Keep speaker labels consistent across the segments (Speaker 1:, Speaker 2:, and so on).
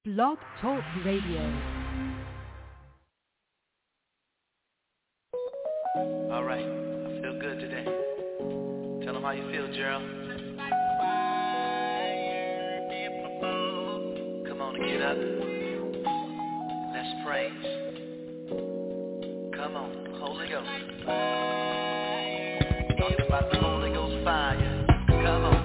Speaker 1: Blog Talk Radio.
Speaker 2: All right, I feel good today. Tell them how you feel, Gerald. Come on and get up. Let's praise. Come on, Holy Ghost. Talking about the Holy Ghost fire. Come on.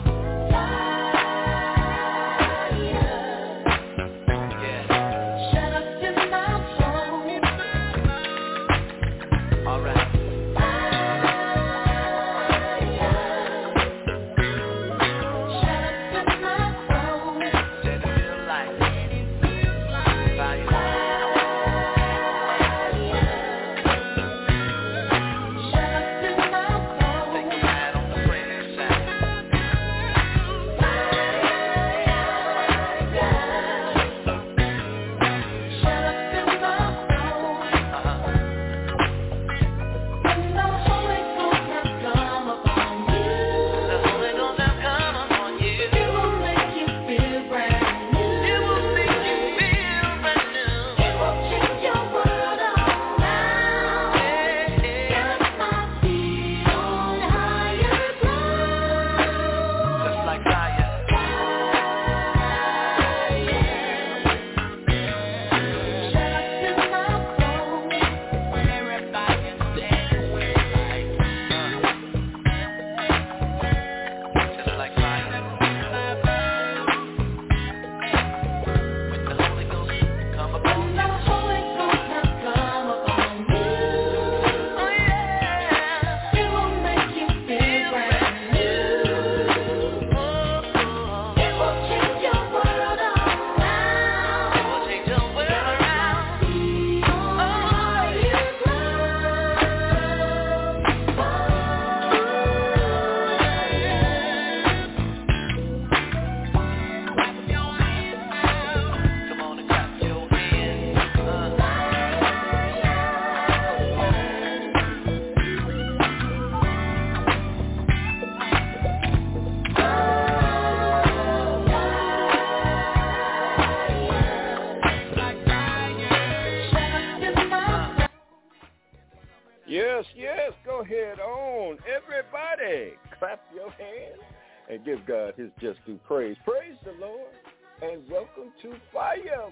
Speaker 3: And give God his just due praise. Praise the Lord, and welcome to Fire,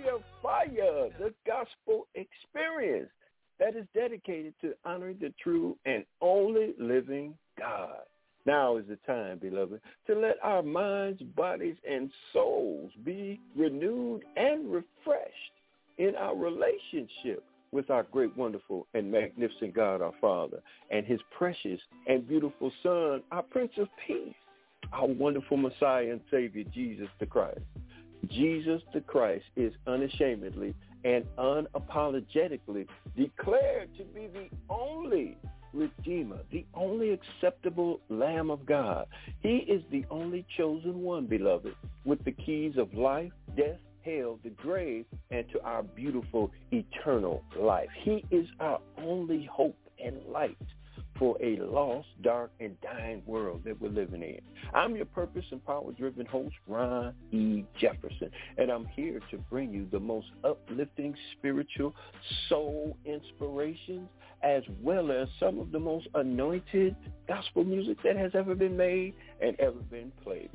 Speaker 3: the gospel experience that is dedicated to honoring the true and only living God. Now is the time, beloved, to let our minds, bodies, and souls be renewed and refreshed in our relationship with our great, wonderful, and magnificent God, our Father, and his precious and beautiful Son, our Prince of Peace, our wonderful Messiah and Savior, Jesus the Christ. Jesus the Christ is unashamedly and unapologetically declared to be the only Redeemer, the only acceptable Lamb of God. He is the only chosen one, beloved, with the keys of life, death, hell, the grave, and to our beautiful eternal life. He is our only hope and light for a lost, dark, and dying world that we're living in. I'm your purpose and power-driven host, Ron E. Jefferson, and I'm here to bring you the most uplifting spiritual soul inspirations, as well as some of the most anointed gospel music that has ever been made and ever been played.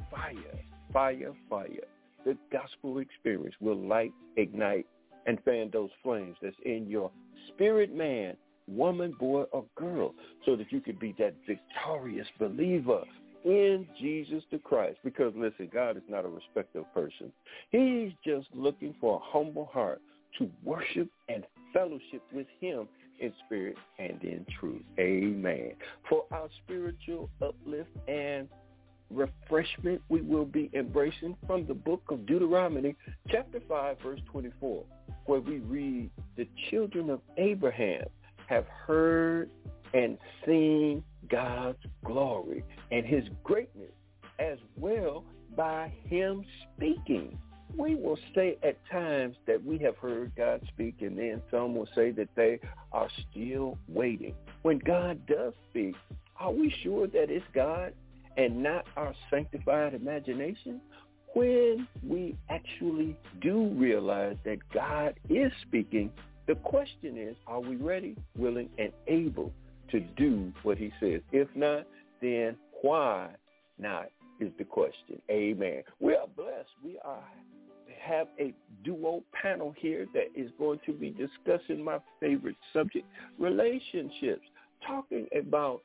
Speaker 3: Fire. The gospel experience will light, ignite, and fan those flames that's in your spirit, man, woman, boy, or girl, so that you could be that victorious believer in Jesus the Christ. Because, listen, God is not a respecter of person. He's just looking for a humble heart to worship and fellowship with him in spirit and in truth. Amen. For our spiritual uplift and refreshment, we will be embracing from the book of Deuteronomy, chapter 5, verse 24, where we read, the children of Abraham have heard and seen God's glory and his greatness, as well by him speaking. We will say at times that we have heard God speak, and then some will say that they are still waiting. When God does speak, are we sure that it's God and not our sanctified imagination? when we actually do realize that God is speaking, the question is, are we ready, willing, and able to do what he says? If not, then why not is the question. Amen. We are blessed. We have a duo panel here that is going to be discussing my favorite subject, relationships, talking about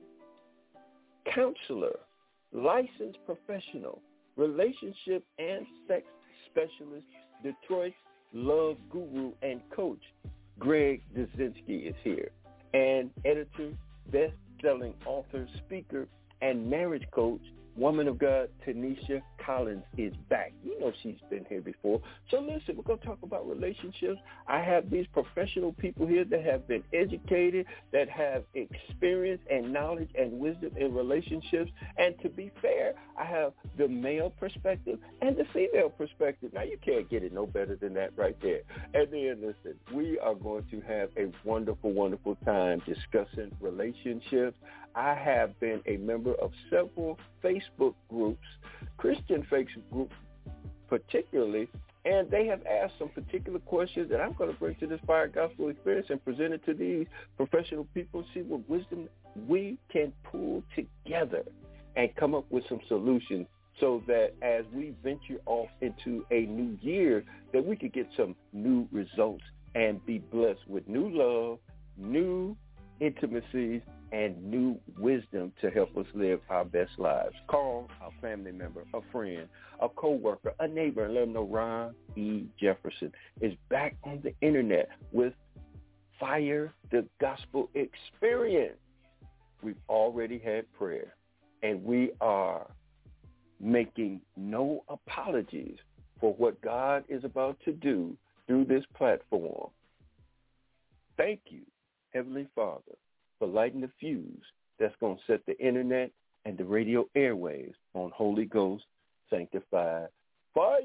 Speaker 3: counselor, licensed professional, relationship and sex specialist, Detroit's love guru and coach, Greg Dudzinski is here. And editor, best-selling author, speaker, and marriage coach, woman of God, Tanisha Collins is back. You know she's been here before. So listen, we're going to talk about relationships. I have these professional people here that have been educated, that have experience and knowledge and wisdom in relationships. And to be fair, I have the male perspective and the female perspective. Now, you can't get it no better than that right there. And then, listen, we are going to have a wonderful, wonderful time discussing relationships. I have been a member of several Facebook groups, Christian Facebook groups particularly, and they have asked some particular questions that I'm going to bring to this Fire Gospel Experience and present it to these professional people, see what wisdom we can pull together and come up with some solutions so that as we venture off into a new year, that we could get some new results and be blessed with new love, new intimacies, and new wisdom to help us live our best lives. Call a family member, a friend, a co-worker, a neighbor, and let them know Ron E. Jefferson is back on the internet with Fire the Gospel Experience. We've already had prayer, and we are making no apologies for what God is about to do through this platform. Thank you, Heavenly Father, for lighting the fuse that's going to set the internet and the radio airwaves on Holy Ghost sanctified fire.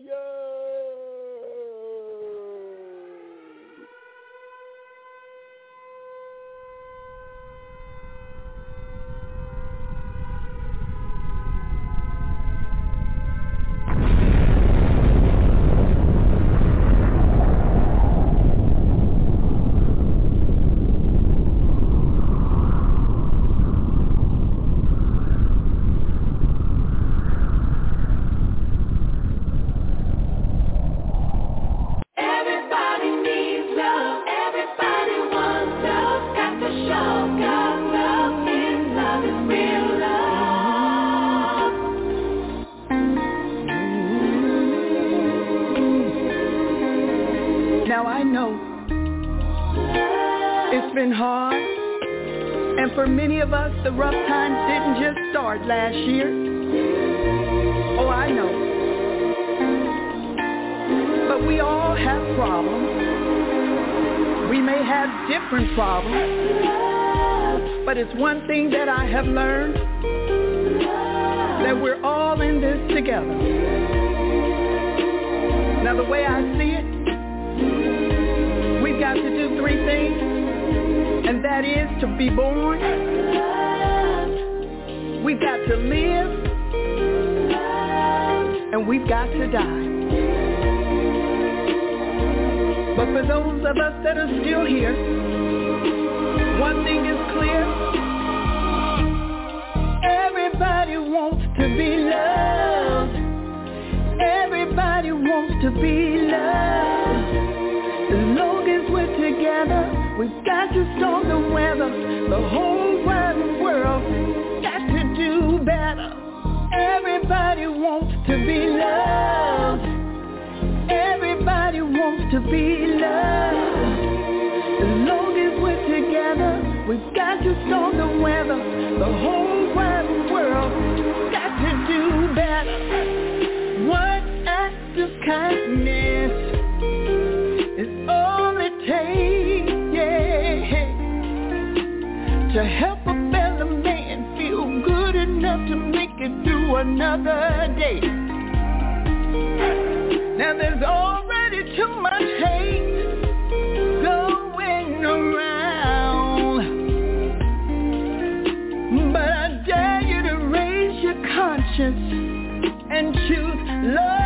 Speaker 1: The rough times didn't just start last year. Oh, I know. But we all have problems. We may have different problems. But it's one thing that I have learned, that we're all in this together. Now, the way I see it, we've got to do three things, and that is to be born, we've got to live, and we've got to die. But for those of us that are still here, one thing is clear. Everybody wants to be loved. Everybody wants to be loved. As long as we're together, we've got to storm the weather. The whole wide world got to do better. Everybody wants to be loved. Everybody wants to be loved. As long as we're together, we've got to storm the weather. The whole wide world got to do better. One act of kindness is all it takes, to help a fellow man feel good enough to make it through another day. Now there's already too much hate going around, but I dare you to raise your conscience and choose love.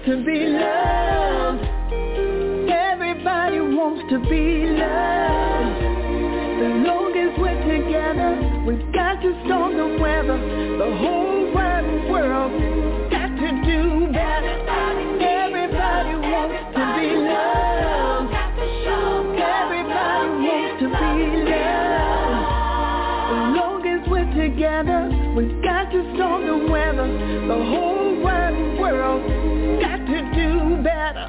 Speaker 1: to be loved. Everybody wants to be loved. As long as we're together, we've got to storm the weather. The whole wide world got to do better. Everybody wants to be loved. Everybody wants to be loved. As long as we're together, we've got to storm the weather. The whole wide world got to do better.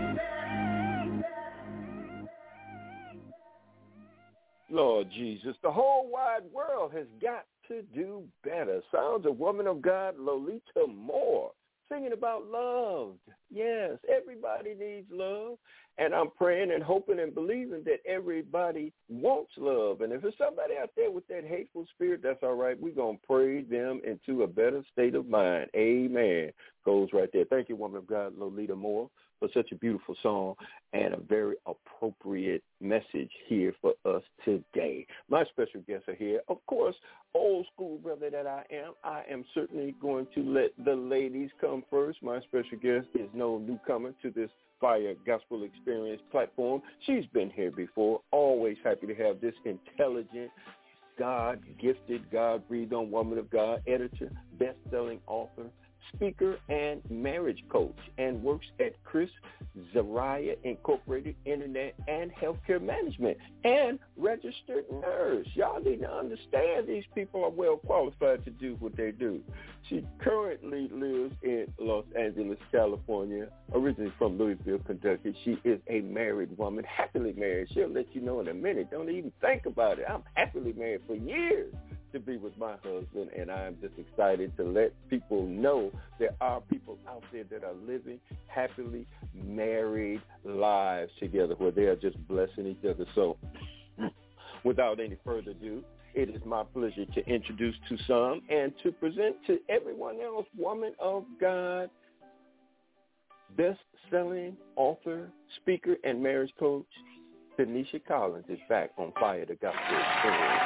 Speaker 3: Lord Jesus, the whole wide world has got to do better. Sounds of woman of God, Lolita Moore, singing about love. Yes, everybody needs love. And I'm praying and hoping and believing that everybody wants love. And if there's somebody out there with that hateful spirit, that's all right. We're going to pray them into a better state of mind. Amen. Goes right there. Thank you, woman of God, Lolita Moore, for such a beautiful song and a very appropriate message here for us today. My special guests are here. Of course, old school brother that I am certainly going to let the ladies come first. My special guest is no newcomer to this Fire Gospel Experience platform. She's been here before. Always happy to have this intelligent, God-gifted, God-breathed-on woman of God, editor, best-selling author, speaker, and marriage coach, and works at Chris Zariah Incorporated Internet and Healthcare Management, and registered nurse. Y'all need to understand these people are well qualified to do what they do. She currently lives in Los Angeles, California, originally from Louisville, Kentucky. She is a married woman, happily married. She'll let you know in a minute. Don't even think about it. I'm happily married for years to be with my husband, and I'm just excited to let people know there are people out there that are living happily married lives together where they are just blessing each other. So without any further ado, it is my pleasure to introduce to some and to present to everyone else, woman of God, best-selling author, speaker, and marriage coach, Tanisha Collins is back on Fire the Gospel Experience.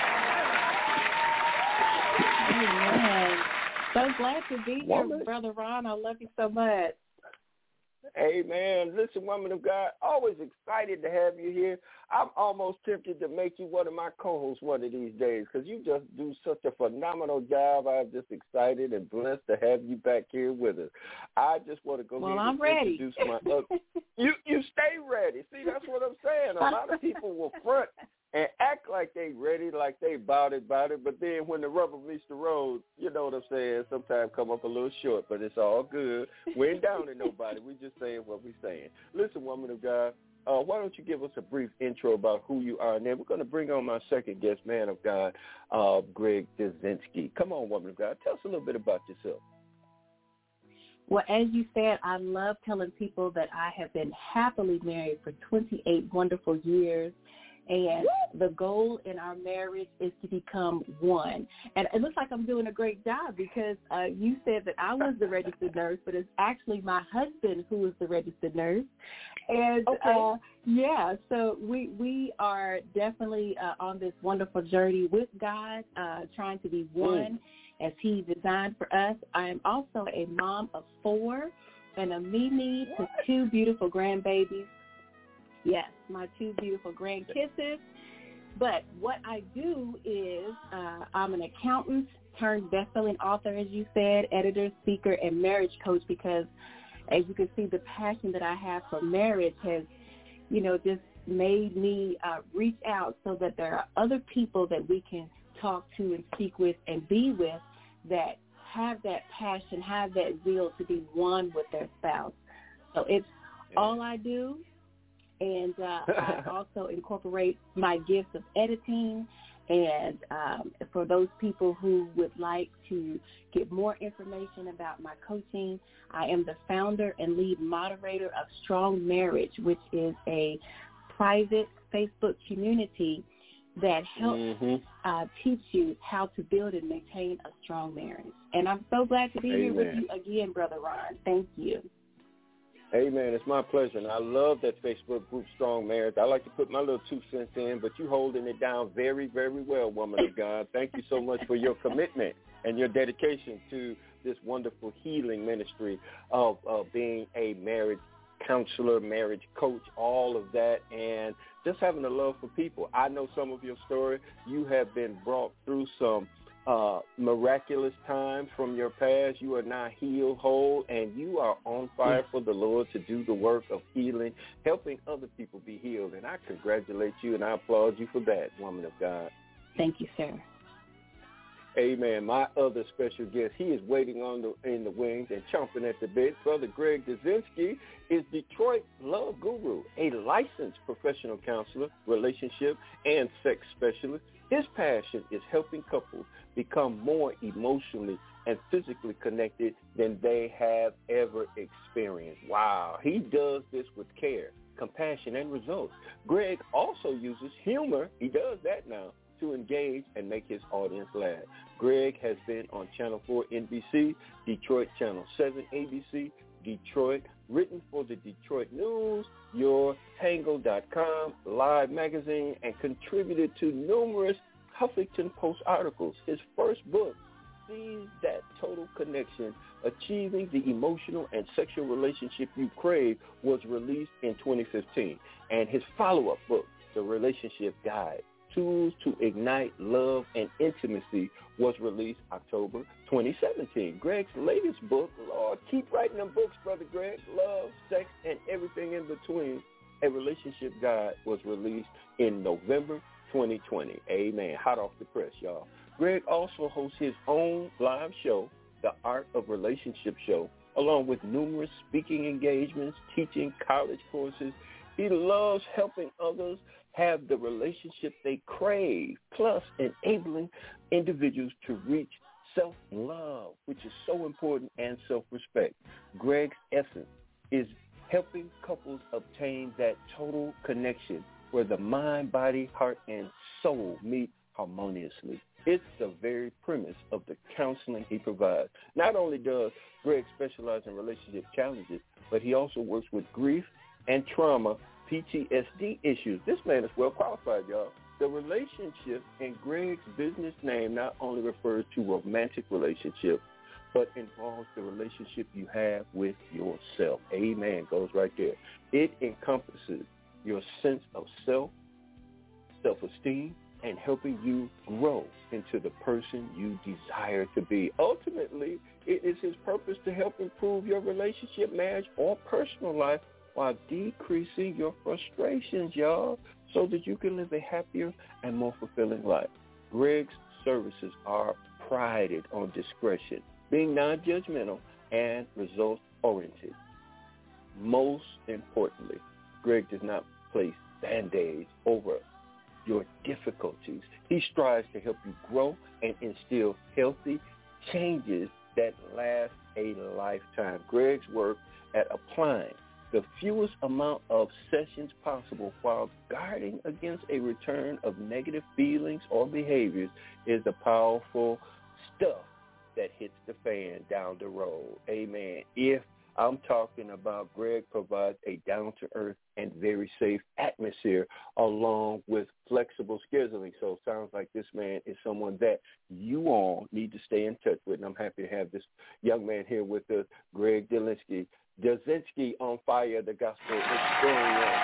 Speaker 4: Amen. So glad to be here, Brother Ron. I love you so much.
Speaker 3: Amen. Listen, woman of God, always excited to have you here. I'm almost tempted to make you one of my co-hosts one of these days because you just do such a phenomenal job. I'm just excited and blessed to have you back here with us. I just want to go ahead and introduce my You stay ready. See, that's what I'm saying. A lot of people will front and act like they ready, like they about it, but then when the rubber meets the road, you know what I'm saying, sometimes come up a little short, but it's all good. We ain't down to nobody. We just saying what we saying. Listen, woman of God, why don't you give us a brief intro about who you are, and then we're going to bring on my second guest, man of God, Greg Dazinski. Come on, woman of God, tell us a little bit about yourself.
Speaker 4: Well, as you said, I love telling people that I have been happily married for 28 wonderful years. And the goal in our marriage is to become one. And it looks like I'm doing a great job because you said that I was the registered nurse, but it's actually my husband who is the registered nurse. And, so we are definitely on this wonderful journey with God, trying to be one as he designed for us. I am also a mom of 4 and a Mimi to 2 beautiful grandbabies. Yes, my 2 beautiful grandkisses. But what I do is I'm an accountant turned best-selling author, as you said, editor, speaker, and marriage coach because, as you can see, the passion that I have for marriage has, just made me reach out so that there are other people that we can talk to and speak with and be with that have that passion, have that zeal to be one with their spouse. So it's all I do. And I also incorporate my gifts of editing. And for those people who would like to get more information about my coaching, I am the founder and lead moderator of Strong Marriage, which is a private Facebook community that helps teach you how to build and maintain a strong marriage. And I'm so glad to be here with you again, Brother Ron. Thank you.
Speaker 3: Amen. It's my pleasure, and I love that Facebook group, Strong Marriage. I like to put my little 2 cents in, but you're holding it down very, very well, woman of God. Thank you so much for your commitment and your dedication to this wonderful healing ministry of being a marriage counselor, marriage coach, all of that, and just having a love for people. I know some of your story. You have been brought through some miraculous times from your past. You are now healed, whole, and you are on fire for the Lord to do the work of healing, helping other people be healed. And I congratulate you and I applaud you for that, woman of God.
Speaker 4: Thank you, sir.
Speaker 3: Amen. My other special guest, he is waiting in the wings and chomping at the bit. Brother Greg Dazinski is Detroit Love Guru, a licensed professional counselor, relationship, and sex specialist. His passion is helping couples become more emotionally and physically connected than they have ever experienced. Wow. He does this with care, compassion, and results. Greg also uses humor, he does that now, to engage and make his audience laugh. Greg has been on Channel 4 NBC, Detroit Channel 7 ABC, Detroit, written for the Detroit News, YourTango.com, Live Magazine, and contributed to numerous Huffington Post articles. His first book, Seize That Total Connection, Achieving the Emotional and Sexual Relationship You Crave, was released in 2015. And his follow-up book, The Relationship Guide, Tools to Ignite Love and Intimacy, was released October 2017. Greg's latest book, Lord, keep writing them books, Brother Greg, Love, Sex, and Everything in Between, A Relationship Guide, was released in November 2020. Amen. Hot off the press, y'all. Greg also hosts his own live show, The Art of Relationship Show, along with numerous speaking engagements, teaching college courses. He loves helping others have the relationship they crave, plus enabling individuals to reach self-love, which is so important, and self-respect. Greg's essence is helping couples obtain that total connection where the mind, body, heart, and soul meet harmoniously. It's the very premise of the counseling he provides. Not only does Greg specialize in relationship challenges, but he also works with grief and trauma, PTSD issues. This man is well qualified, y'all. The relationship in Greg's business name not only refers to romantic relationships, but involves the relationship you have with yourself. Amen. Goes right there. It encompasses your sense of self, self-esteem, and helping you grow into the person you desire to be. Ultimately, it is his purpose to help improve your relationship, marriage, or personal life while decreasing your frustrations, y'all, so that you can live a happier and more fulfilling life. Greg's services are prided on discretion, being non-judgmental, and results-oriented. Most importantly, Greg does not place Band-Aids over your difficulties. He strives to help you grow and instill healthy changes that last a lifetime. Greg's work at applying the fewest amount of sessions possible while guarding against a return of negative feelings or behaviors is the powerful stuff that hits the fan down the road. Amen. If I'm talking about Greg provides a down-to-earth and very safe atmosphere along with flexible scheduling. So it sounds like this man is someone that you all need to stay in touch with. And I'm happy to have this young man here with us, Greg Dazinski. Dazinski on Fire, the Gospel Experience.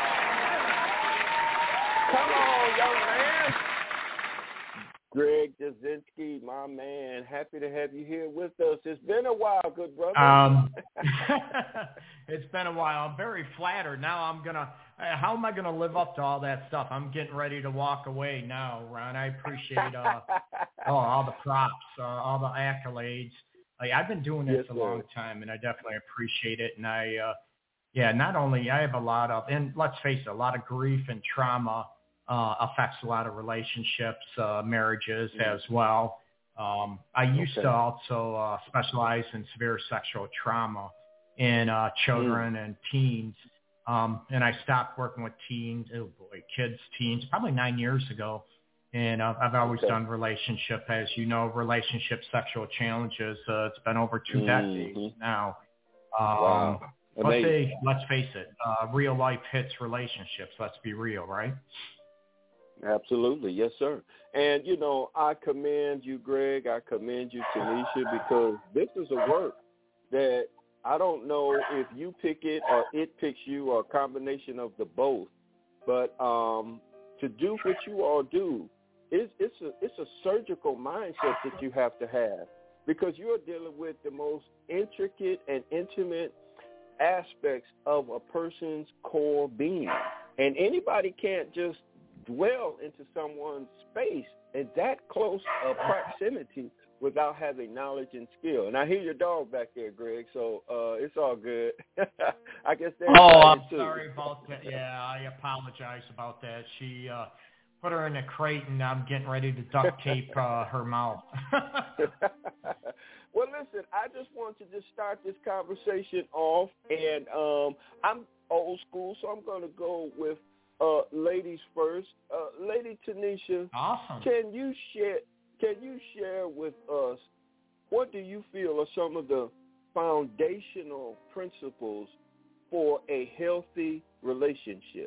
Speaker 3: Come on, young man. Greg Dazinski, my man, happy to have you here with us. It's been a while, good brother.
Speaker 5: It's been a while. I'm very flattered. Now how am I going to live up to all that stuff? I'm getting ready to walk away now, Ron. I appreciate all the props, all the accolades. I've been doing this a long time, and I definitely appreciate it. And not only I have a lot of, and let's face it, a lot of grief and trauma affects a lot of relationships, marriages as well. I used to also specialize in severe sexual trauma in children and teens. And I stopped working with teens, teens, probably 9 years ago. And I've always done relationship, as you know, sexual challenges. It's been over 2 decades now.
Speaker 3: Wow.
Speaker 5: Let's face it, real life hits relationships. Let's be real, right?
Speaker 3: Absolutely. Yes, sir. And, I commend you, Greg. I commend you, Tanisha, because this is a work that I don't know if you pick it or it picks you or a combination of the both. But to do what you all do, it's a surgical mindset that you have to have, because you're dealing with the most intricate and intimate aspects of a person's core being. And anybody can't just dwell into someone's space in that close of proximity without having knowledge and skill. And I hear your dog back there, Greg, so it's all good. I guess they're
Speaker 5: I'm
Speaker 3: too.
Speaker 5: sorry about that. Yeah, I apologize about that. She put her in a crate, and I'm getting ready to duct tape her mouth.
Speaker 3: Well, listen, I just want to just start this conversation off, and I'm old school, so I'm going to go with ladies first. Lady Tanisha,
Speaker 5: awesome.
Speaker 3: Can you share with us, what do you feel are some of the foundational principles for a healthy relationship?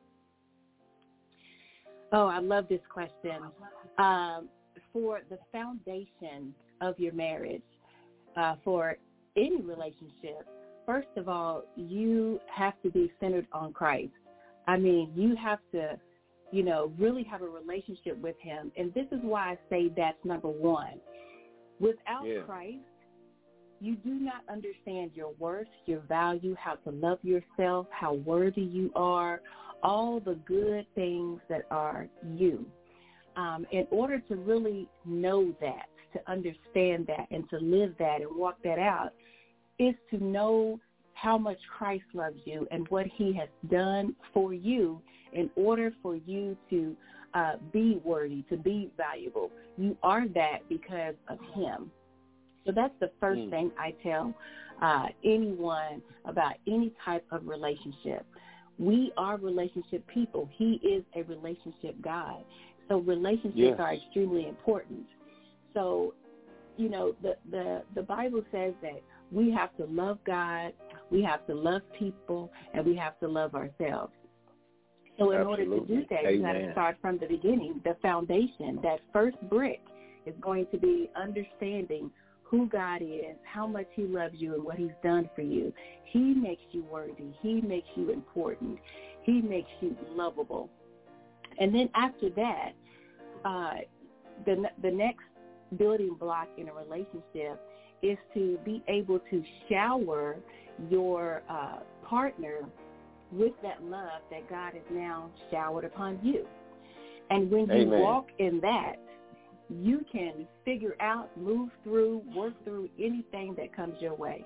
Speaker 4: Oh, I love this question. For the foundation of your marriage, for any relationship, first of all, you have to be centered on Christ. I mean, you have to, really have a relationship with him. And this is why I say that's number one. Without Christ, you do not understand your worth, your value, how to love yourself, how worthy you are, all the good things that are you. In order to really know that, to understand that, and to live that and walk that out, is to know how much Christ loves you and what he has done for you in order for you to be worthy, to be valuable. You are that because of him. So that's the first thing I tell anyone about any type of relationship. We are relationship people. He is a relationship God. So relationships are extremely important. So, the Bible says that we have to love God, we have to love people, and we have to love ourselves. So in order to do that, you got to start from the beginning. The foundation, that first brick, is going to be understanding who God is, how much he loves you, and what he's done for you. He makes you worthy. He makes you important. He makes you lovable. And then after that, the next building block in a relationship is to be able to shower your partner with that love that God has now showered upon you. And when you walk in that, you can figure out, move through, work through anything that comes your way.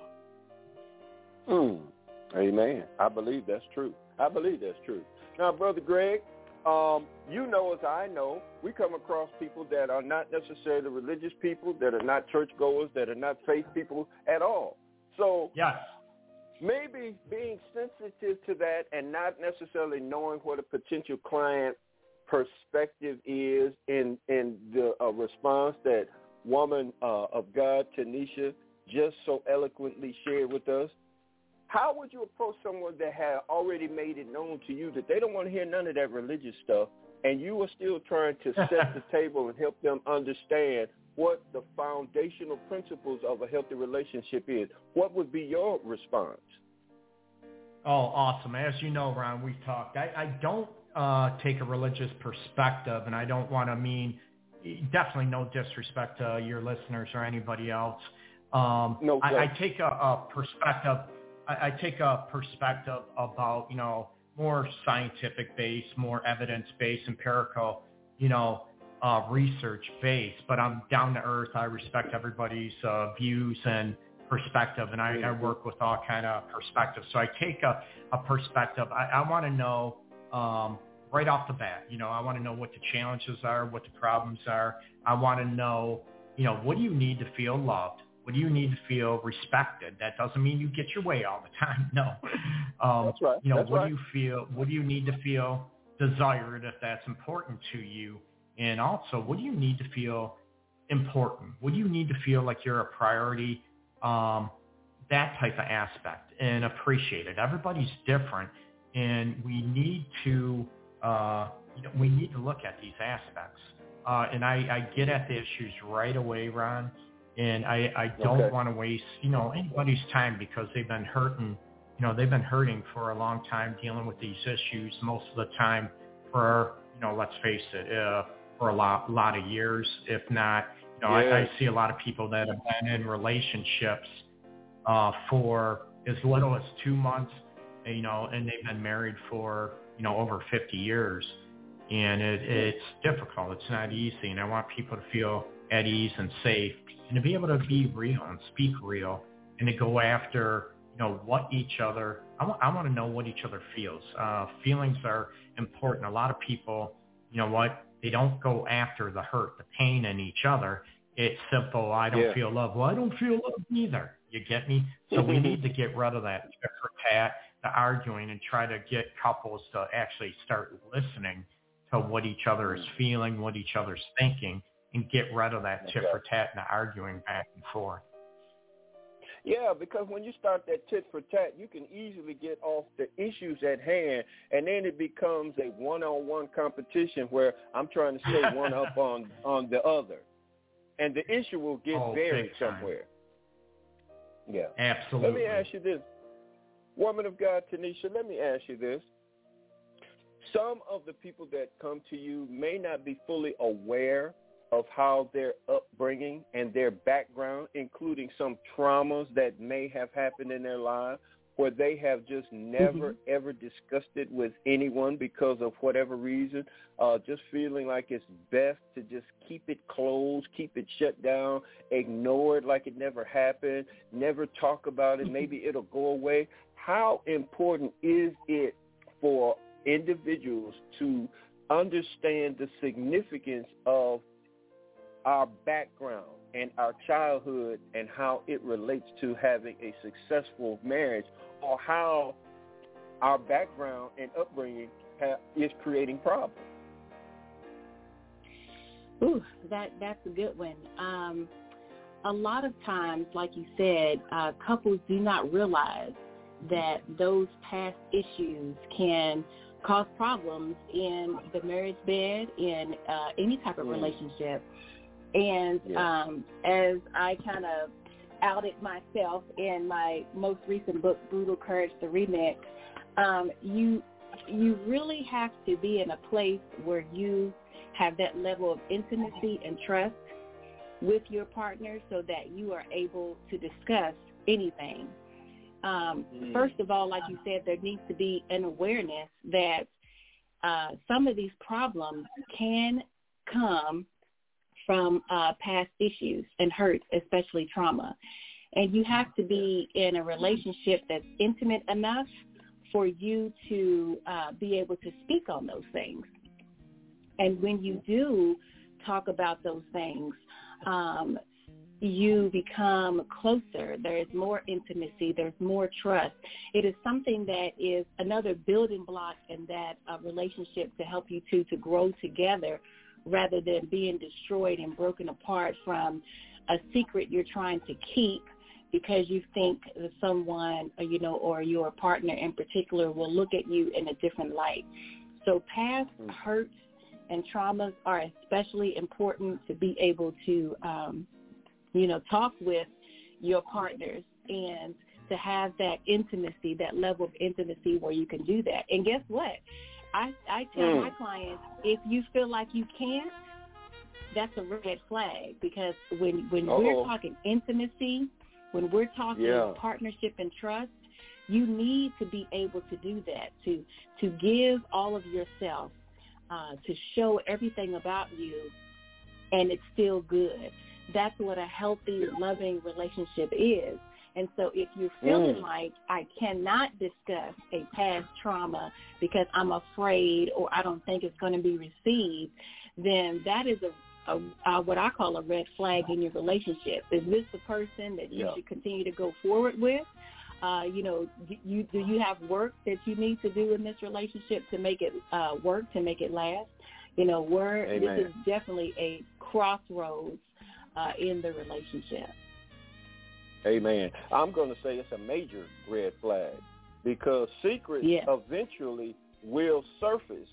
Speaker 3: Amen. I believe that's true. Now, Brother Greg, as I know, we come across people that are not necessarily religious people, that are not churchgoers, that are not faith people at all. So maybe being sensitive to that and not necessarily knowing what a potential client perspective is in the response that woman of God, Tanisha, just so eloquently shared with us, how would you approach someone that had already made it known to you that they don't want to hear none of that religious stuff, and you are still trying to set the table and help them understand what the foundational principles of a healthy relationship is? What would be your response?
Speaker 5: Oh, awesome. As you know, Ron, we've talked. I don't take a religious perspective, and I don't want to mean definitely no disrespect to your listeners or anybody else.
Speaker 3: No,
Speaker 5: I take a perspective. I take a perspective about, more scientific-based, more evidence-based, empirical, research-based. But I'm down to earth. I respect everybody's views and perspective, and I work with all kind of perspectives. So I take a perspective. I want to know right off the bat, I want to know what the challenges are, what the problems are. I want to know, what do you need to feel loved? What do you need to feel respected? That doesn't mean you get your way all the time. No.
Speaker 3: That's right.
Speaker 5: Do you feel? What do you need to feel desired if that's important to you? And also, what do you need to feel important? What do you need to feel like you're a priority? That type of aspect, and appreciate it. Everybody's different, and we need to we need to look at these aspects. And I get at the issues right away, Ron. And I don't want to waste, anybody's time because they've been hurting. They've been hurting for a long time, dealing with these issues most of the time for, let's face it, for a lot of years, if not. I see a lot of people that have been in relationships for as little as 2 months, and they've been married for, over 50 years. And it's difficult. It's not easy. And I want people to feel at ease and safe and to be able to be real and speak real and to go after, what each other, I want to know what each other feels. Feelings are important. A lot of people, they don't go after the hurt, the pain in each other. It's simple. I don't feel love. Well, I don't feel love either. You get me? So we need to get rid of that tit for tat, the arguing, and try to get couples to actually start listening to what each other is feeling, what each other's thinking, and get rid of that tit for tat and the arguing back and forth.
Speaker 3: Yeah, because when you start that tit for tat, you can easily get off the issues at hand, and then it becomes a one-on-one competition where I'm trying to stay one up on the other, and the issue will get buried somewhere. Yeah,
Speaker 5: absolutely.
Speaker 3: Let me ask you this, woman of God, Tanisha. Let me ask you this. Some of the people that come to you may not be fully aware of how their upbringing and their background, including some traumas that may have happened in their lives, where they have just never, ever discussed it with anyone because of whatever reason, just feeling like it's best to just keep it closed, keep it shut down, ignore it like it never happened, never talk about it, maybe it'll go away. How important is it for individuals to understand the significance of our background and our childhood and how it relates to having a successful marriage, or how our background and upbringing is creating problems?
Speaker 4: Ooh, that's a good one. A lot of times, like you said, couples do not realize that those past issues can cause problems in the marriage bed, in any type of relationship. And as I kind of outed myself in my most recent book, Brutal Courage, the Remix, you really have to be in a place where you have that level of intimacy and trust with your partner so that you are able to discuss anything. First of all, like you said, there needs to be an awareness that some of these problems can come from past issues and hurt, especially trauma. And you have to be in a relationship that's intimate enough for you to be able to speak on those things. And when you do talk about those things, you become closer. There is more intimacy. There's more trust. It is something that is another building block in that relationship to help you two to grow together, rather than being destroyed and broken apart from a secret you're trying to keep because you think that someone, or your partner in particular will look at you in a different light. So past hurts and traumas are especially important to be able to, talk with your partners and to have that intimacy, that level of intimacy where you can do that. And guess what? I tell my clients, if you feel like you can't, that's a red flag, because when we're talking intimacy, when we're talking partnership and trust, you need to be able to do that, to give all of yourself, to show everything about you, and it's still good. That's what a healthy, loving relationship is. And so if you're feeling like I cannot discuss a past trauma because I'm afraid or I don't think it's going to be received, then that is a what I call a red flag in your relationship. Is this the person that you should continue to go forward with? Do you have work that you need to do in this relationship to make it work, to make it last? This is definitely a crossroads in the relationship.
Speaker 3: Amen. I'm going to say it's a major red flag, because secrets eventually will surface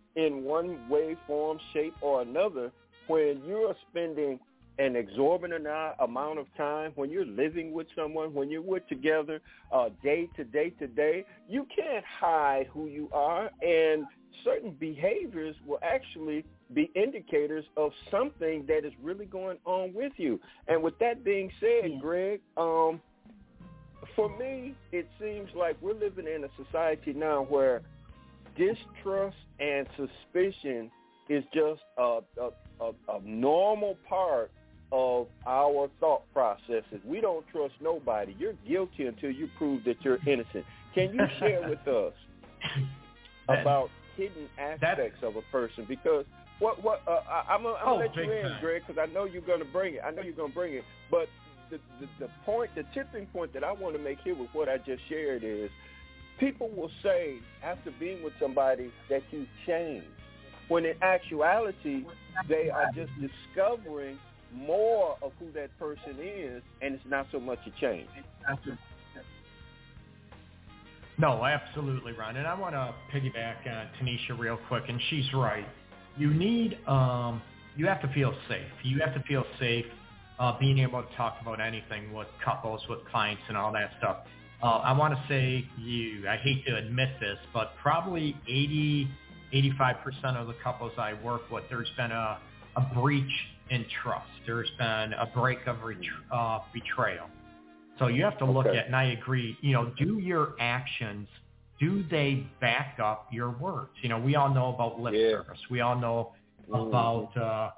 Speaker 3: in one way, form, shape, or another, when you're spending an exorbitant amount of time, when you're living with someone, when you're together day to day, you can't hide who you are, and certain behaviors will actually be indicators of something that is really going on with you. And with that being said, Greg, for me, it seems like we're living in a society now where distrust and suspicion is just a normal part of our thought processes. We don't trust nobody. You're guilty until you prove that you're innocent. Can you share with us about hidden aspects of a person? Because I'm gonna let you in, Greg, because I know you're gonna bring it. But the tipping point that I want to make here with what I just shared is, people will say after being with somebody that you've changed, when in actuality they are just discovering more of who that person is, and it's not so much a change.
Speaker 5: No, absolutely, Ron. And I want to piggyback on Tanisha real quick, and she's right. You need, you have to feel safe. You have to feel safe being able to talk about anything with couples, with clients, and all that stuff. I want to say I hate to admit this, but probably 85% of the couples I work with, there's been a breach in trust. There's been a break of betrayal. So you have to look at, and I agree, do your actions, do they back up your words? We all know about lip service. We all know about,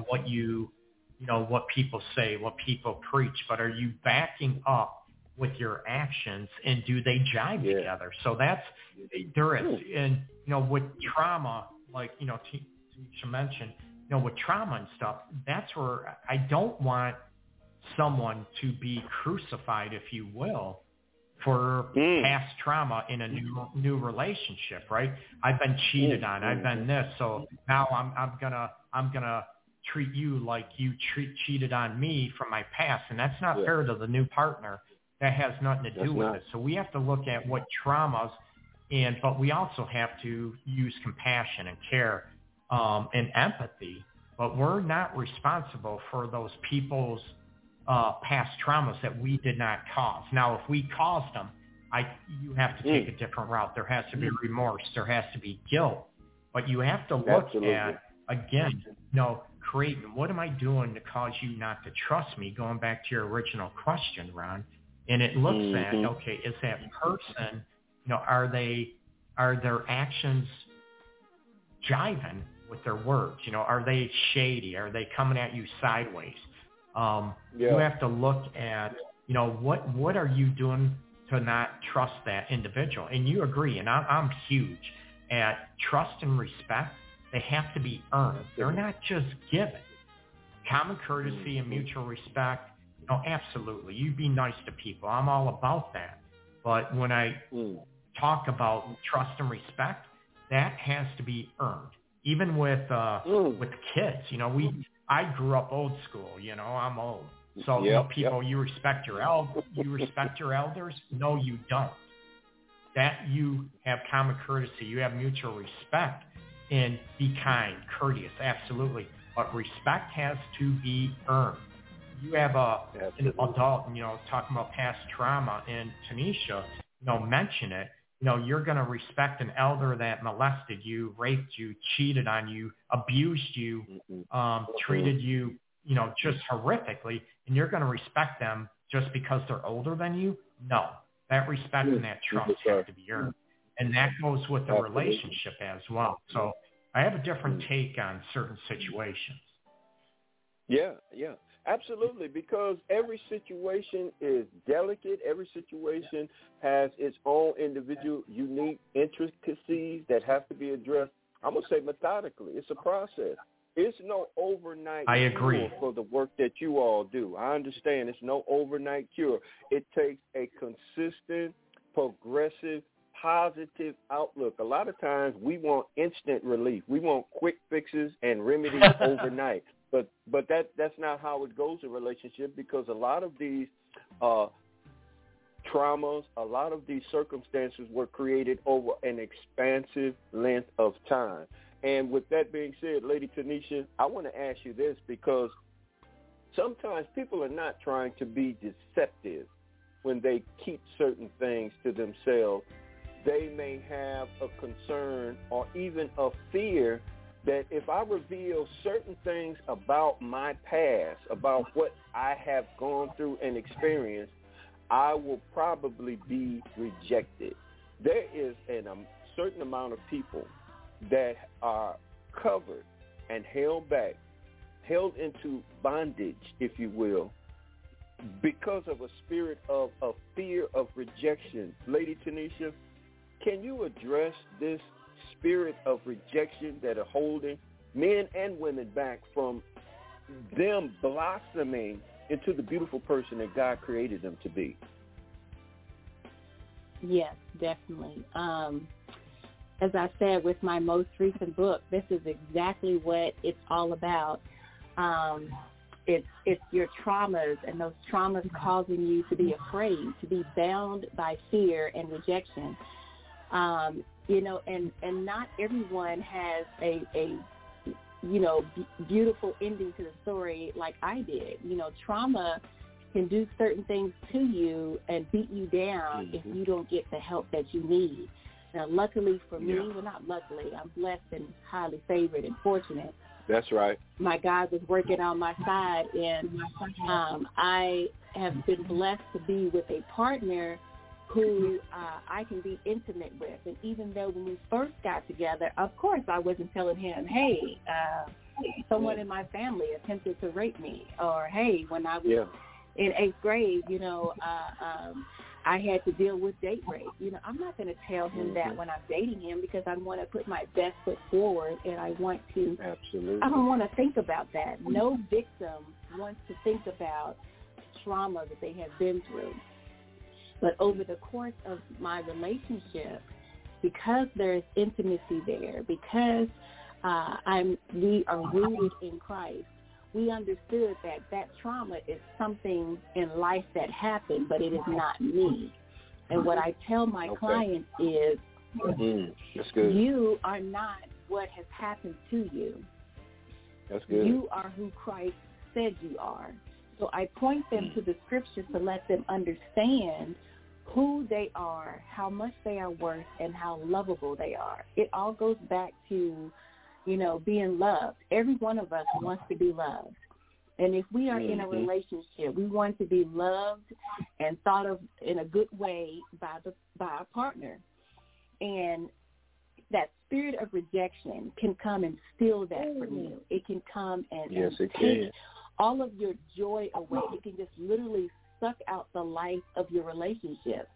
Speaker 5: what people say, what people preach, but are you backing up with your actions, and do they jive together? So there is. And, with trauma, like, Tanisha mentioned, with trauma and stuff, that's where I don't want someone to be crucified, if you will, for past trauma in a new relationship, right? I've been cheated on. I've been this. So now I'm gonna treat you like you cheated on me from my past, and that's not fair to the new partner. That has nothing to do with it. So we have to look at what traumas, but we also have to use compassion and care and empathy. But we're not responsible for those people's past traumas that we did not cause. Now, if we caused them, you have to take a different route. There has to be remorse. There has to be guilt. But you have to look at, again, creating, what am I doing to cause you not to trust me? Going back to your original question, Ron. And it looks at, okay, is that person, are their actions jiving with their words? Are they shady? Are they coming at you sideways? You have to look at, what are you doing to not trust that individual? And you agree, and I'm huge at trust and respect. They have to be earned. They're not just given. Common courtesy and mutual respect, absolutely. You be nice to people. I'm all about that. But when I talk about trust and respect, that has to be earned. Even with kids, I grew up old school. I'm old. So people, you respect your elders. No, you don't. That you have common courtesy. You have mutual respect, and be kind, courteous, absolutely. But respect has to be earned. You have an adult, talking about past trauma, and Tanisha, mention it. You're going to respect an elder that molested you, raped you, cheated on you, abused you, treated you, just horrifically, and you're going to respect them just because they're older than you? No. That respect and that trust have to be earned. And that goes with the relationship as well. So I have a different take on certain situations.
Speaker 3: Yeah. Absolutely, because every situation is delicate. Every situation has its own individual, unique intricacies that have to be addressed. I'm going to say methodically. It's a process. It's no overnight cure for the work that you all do. I understand it's no overnight cure. It takes a consistent, progressive, positive outlook. A lot of times we want instant relief. We want quick fixes and remedies overnight. But that's not how it goes in relationship, because a lot of these traumas, a lot of these circumstances were created over an expansive length of time. And with that being said, Lady Tanisha, I want to ask you this, because sometimes people are not trying to be deceptive when they keep certain things to themselves. They may have a concern or even a fear that if I reveal certain things about my past, about what I have gone through and experienced, I will probably be rejected. There is a certain amount of people that are covered and held back, held into bondage, if you will, because of a spirit of a fear of rejection. Lady Tanisha, can you address this spirit of rejection that are holding men and women back from them blossoming into the beautiful person that God created them to be? Yes,
Speaker 4: definitely. As I said, with my most recent book, this is exactly what it's all about. It's your traumas, and those traumas causing you to be afraid, to be bound by fear and rejection. And not everyone has a beautiful ending to the story like I did. Trauma can do certain things to you and beat you down if you don't get the help that you need. Now, luckily for me, well, not luckily, I'm blessed and highly favored and fortunate.
Speaker 3: That's right.
Speaker 4: My God was working on my side, and I have been blessed to be with a partner who I can be intimate with. And even though when we first got together, of course, I wasn't telling him, hey, someone in my family attempted to rape me, or, hey, when I was in 8th grade, I had to deal with date rape. I'm not going to tell him that when I'm dating him, because I want to put my best foot forward, and I want to.
Speaker 3: Absolutely.
Speaker 4: I don't want to think about that. No victim wants to think about trauma that they have been through. But over the course of my relationship, because there is intimacy there, because we are rooted in Christ, we understood that trauma is something in life that happened, but it is not me. And what I tell my clients is,
Speaker 3: that's good.
Speaker 4: You are not what has happened to you.
Speaker 3: That's good.
Speaker 4: You are who Christ said you are. So I point them to the scriptures to let them understand who they are, how much they are worth, and how lovable they are. It all goes back to being loved. Every one of us wants to be loved. And if we are in a relationship, we want to be loved and thought of in a good way by our partner. And that spirit of rejection can come and steal that from you. It can come and take all of your joy away. It can just literally suck out the life of your relationship.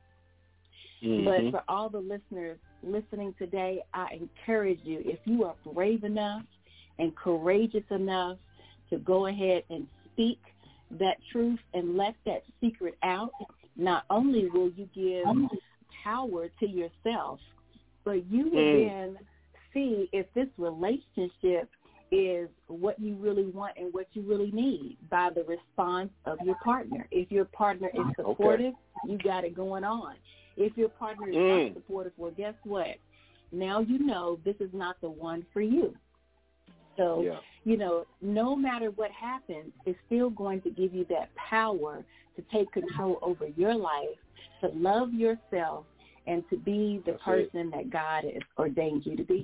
Speaker 4: But for all the listeners listening today, I encourage you, if you are brave enough and courageous enough to go ahead and speak that truth and let that secret out, not only will you give power to yourself, but you will then see if this relationship is what you really want and what you really need by the response of your partner. If your partner is supportive, you got it going on. If your partner is not supportive, well, guess what? Now you know this is not the one for you. So, no matter what happens, it's still going to give you that power to take control over your life, to love yourself, and to be the person that God has ordained you to be.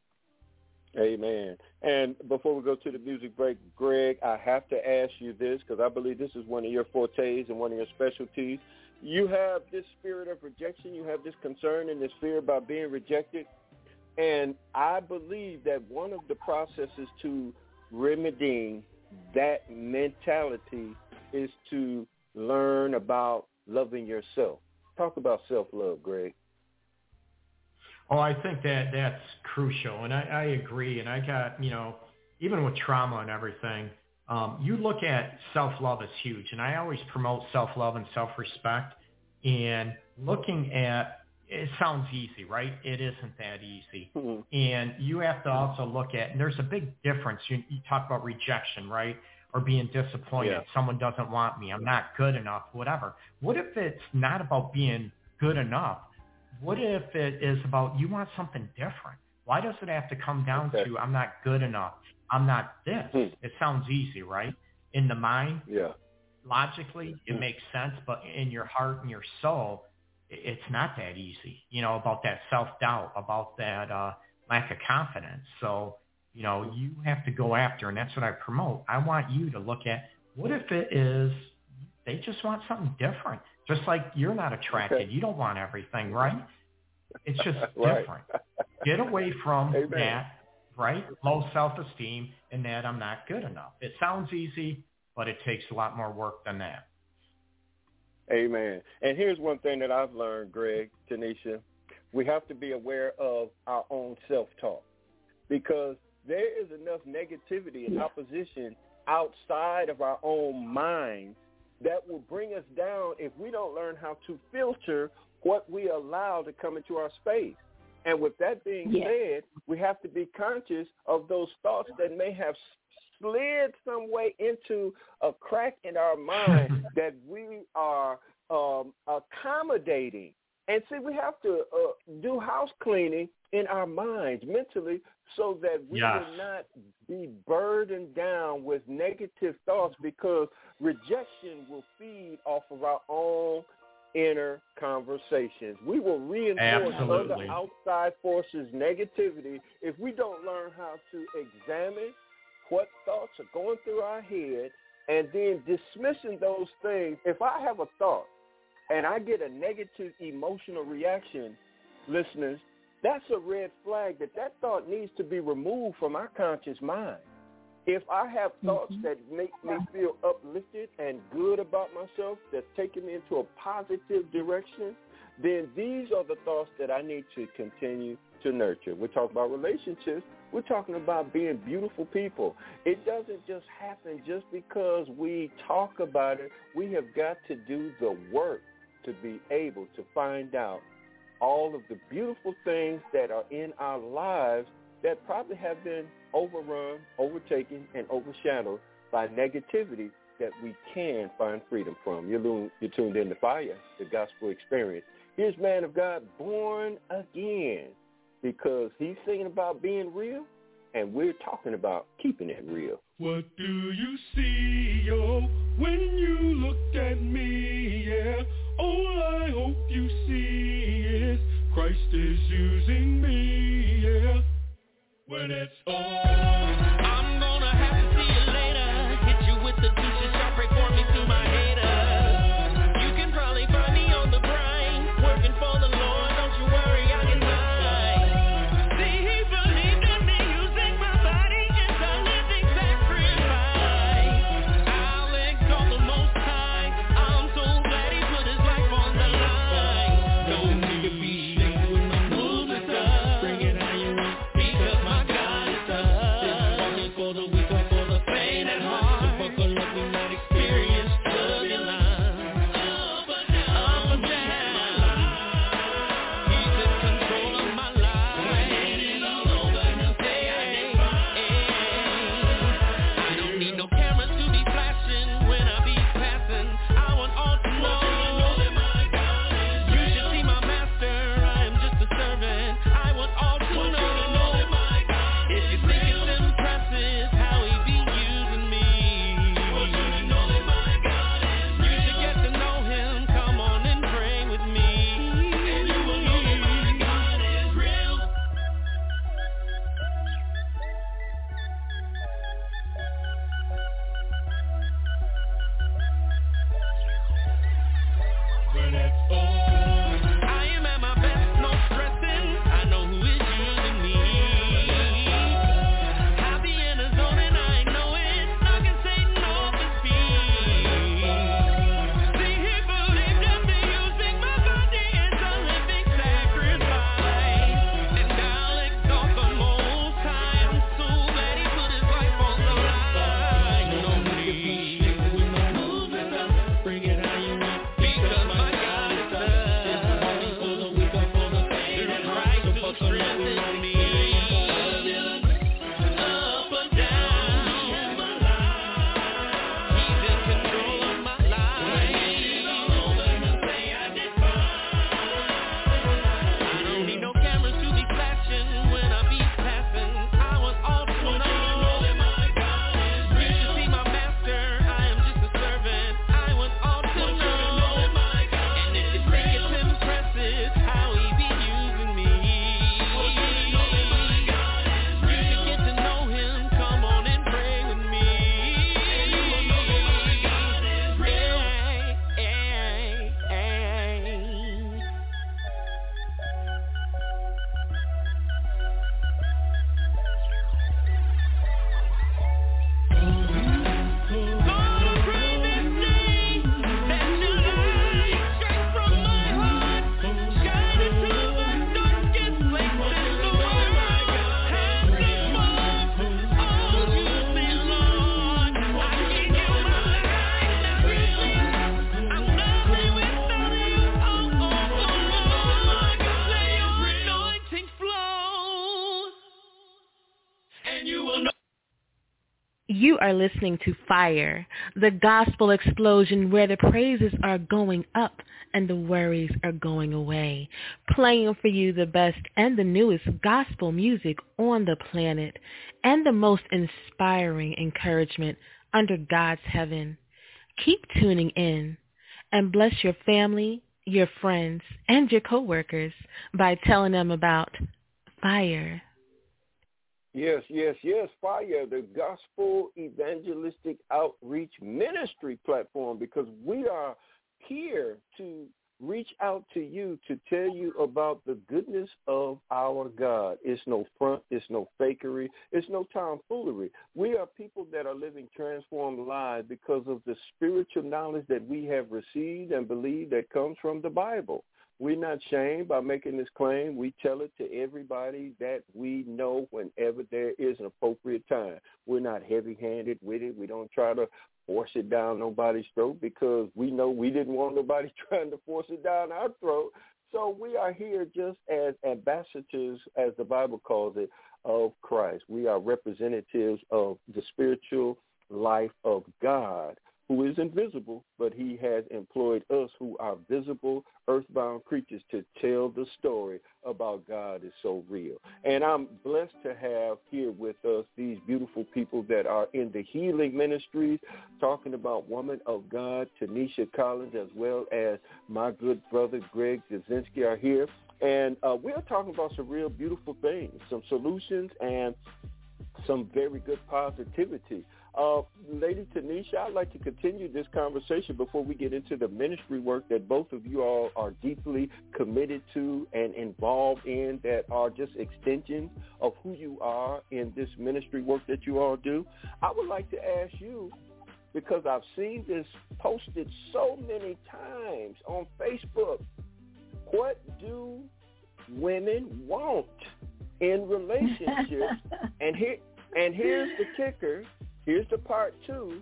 Speaker 3: Amen. And before we go to the music break, Greg, I have to ask you this, because I believe this is one of your fortes and one of your specialties. You have this spirit of rejection. You have this concern and this fear about being rejected. And I believe that one of the processes to remedying that mentality is to learn about loving yourself. Talk about self-love, Greg.
Speaker 5: Oh, I think that's crucial, and I agree. And I got, even with trauma and everything, you look at self-love as huge, and I always promote self-love and self-respect. And looking at, it sounds easy, right? It isn't that easy. And you have to also look at, and there's a big difference. You talk about rejection, right? Or being disappointed. Someone doesn't want me. I'm not good enough, whatever. What if it's not about being good enough? What if it is about you want something different? Why does it have to come down to I'm not good enough? I'm not this. It sounds easy, right? In the mind, logically, it makes sense, but in your heart and your soul, it's not that easy, about that self-doubt, about that lack of confidence. So, you have to go after, and that's what I promote. I want you to look at, what if it is they just want something different? Just like you're not attracted. You don't want everything, right? It's just different. Get away from that, right? Low self-esteem and that I'm not good enough. It sounds easy, but it takes a lot more work than that.
Speaker 3: Amen. And here's one thing that I've learned, Greg, Tanisha. We have to be aware of our own self-talk, because there is enough negativity and opposition outside of our own minds that will bring us down if we don't learn how to filter what we allow to come into our space. And with that being said, we have to be conscious of those thoughts that may have slid some way into a crack in our mind that we are accommodating. And see, we have to do house cleaning in our minds mentally so that we will not be burdened down with negative thoughts, because rejection will feed off of our own inner conversations. We will reinforce other outside forces' negativity if we don't learn how to examine what thoughts are going through our head and then dismissing those things. If I have a thought and I get a negative emotional reaction, listeners, that's a red flag that thought needs to be removed from our conscious mind. If I have thoughts that make me feel uplifted and good about myself, that's taking me into a positive direction, then these are the thoughts that I need to continue to nurture. We're talking about relationships. We're talking about being beautiful people. It doesn't just happen just because we talk about it. We have got to do the work to be able to find out all of the beautiful things that are in our lives that probably have been overrun, overtaken, and overshadowed by negativity that we can find freedom from. You're tuned in to Fire, the Gospel Experience. Here's man of God, Born Again, because he's singing about being real, and we're talking about keeping it real.
Speaker 6: What do you see, yo, when you look at me, yeah? All I hope you see is Christ is using me, yeah. When it's all, I'm gonna have to see you later. Hit you with the douches, shot break for me to my haters. You can probably find me on the grind, working for the Lord, don't you worry, I can hide. See, he believed in me, using my body as a living sacrifice. I'll exalt the Most High, I'm so glad he put his life on the line. Don't need to be shaken when my moves and stuff. Bring it how you want, because my God is tough. This one is for the weak or for the faint at heart. So buckle up, we might experience turbulence. Up and down. He's in control of my life. Headed all over the day. I don't need no cameras to be flashing when I be passing. I want all to know that my God is real. You should see my master, I am just a servant. I want all to know that my God is real. If you think it's impressive how he be using me, want you to know that my God is real. You should get to know him, come on and pray with me, and you will know that my God is real. When it's all, I am at my best, no stressing. I know who is using me. Happy in the zone and I know it. Knocking Satan off his feet. See, he believed in me, using my body as a living sacrifice. And I'll exalt the Most High. I'm so glad he put his life on the line. No need with my moves and stuff. Bring it how you want, because my God is tough.
Speaker 7: You are listening to Fire, the gospel explosion where the praises are going up and the worries are going away. Playing for you the best and the newest gospel music on the planet and the most inspiring encouragement under God's heaven. Keep tuning in and bless your family, your friends, and your coworkers by telling them about Fire.
Speaker 3: Yes, Fire, the Gospel Evangelistic Outreach Ministry platform, because we are here to reach out to you to tell you about the goodness of our God. It's no front, it's no fakery, it's no tomfoolery. We are people that are living transformed lives because of the spiritual knowledge that we have received and believe that comes from the Bible. We're not shamed by making this claim. We tell it to everybody that we know whenever there is an appropriate time. We're not heavy-handed with it. We don't try to force it down nobody's throat because we know we didn't want nobody trying to force it down our throat. So we are here just as ambassadors, as the Bible calls it, of Christ. We are representatives of the spiritual life of God, who is invisible, but he has employed us who are visible, earthbound creatures to tell the story about God is so real. And I'm blessed to have here with us these beautiful people that are in the healing ministries, talking about Woman of God, Tanisha Collins, as well as my good brother Greg Jasinski are here. And we're talking about some real beautiful things, some solutions, and some very good positivity. Lady Tanisha, I'd like to continue this conversation before we get into the ministry work that both of you all are deeply committed to and involved in, that are just extensions of who you are in this ministry work that you all do. I would like to ask you, because I've seen this posted so many times on Facebook, what do women want in relationships? And here's the kicker. Here's the part two.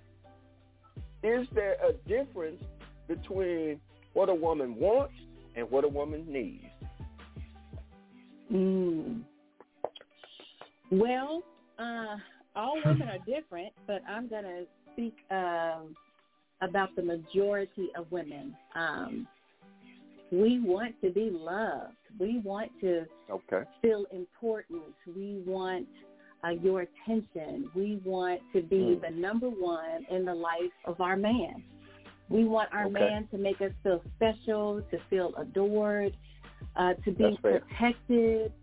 Speaker 3: Is there a difference between what a woman wants and what a woman needs?
Speaker 4: Well, all women are different, but I'm going to speak about the majority of women. We want to be loved. We want to feel important. We want your attention. We want to be the number one in the life of our man. We want our man to make us feel special, to feel adored, to be protected,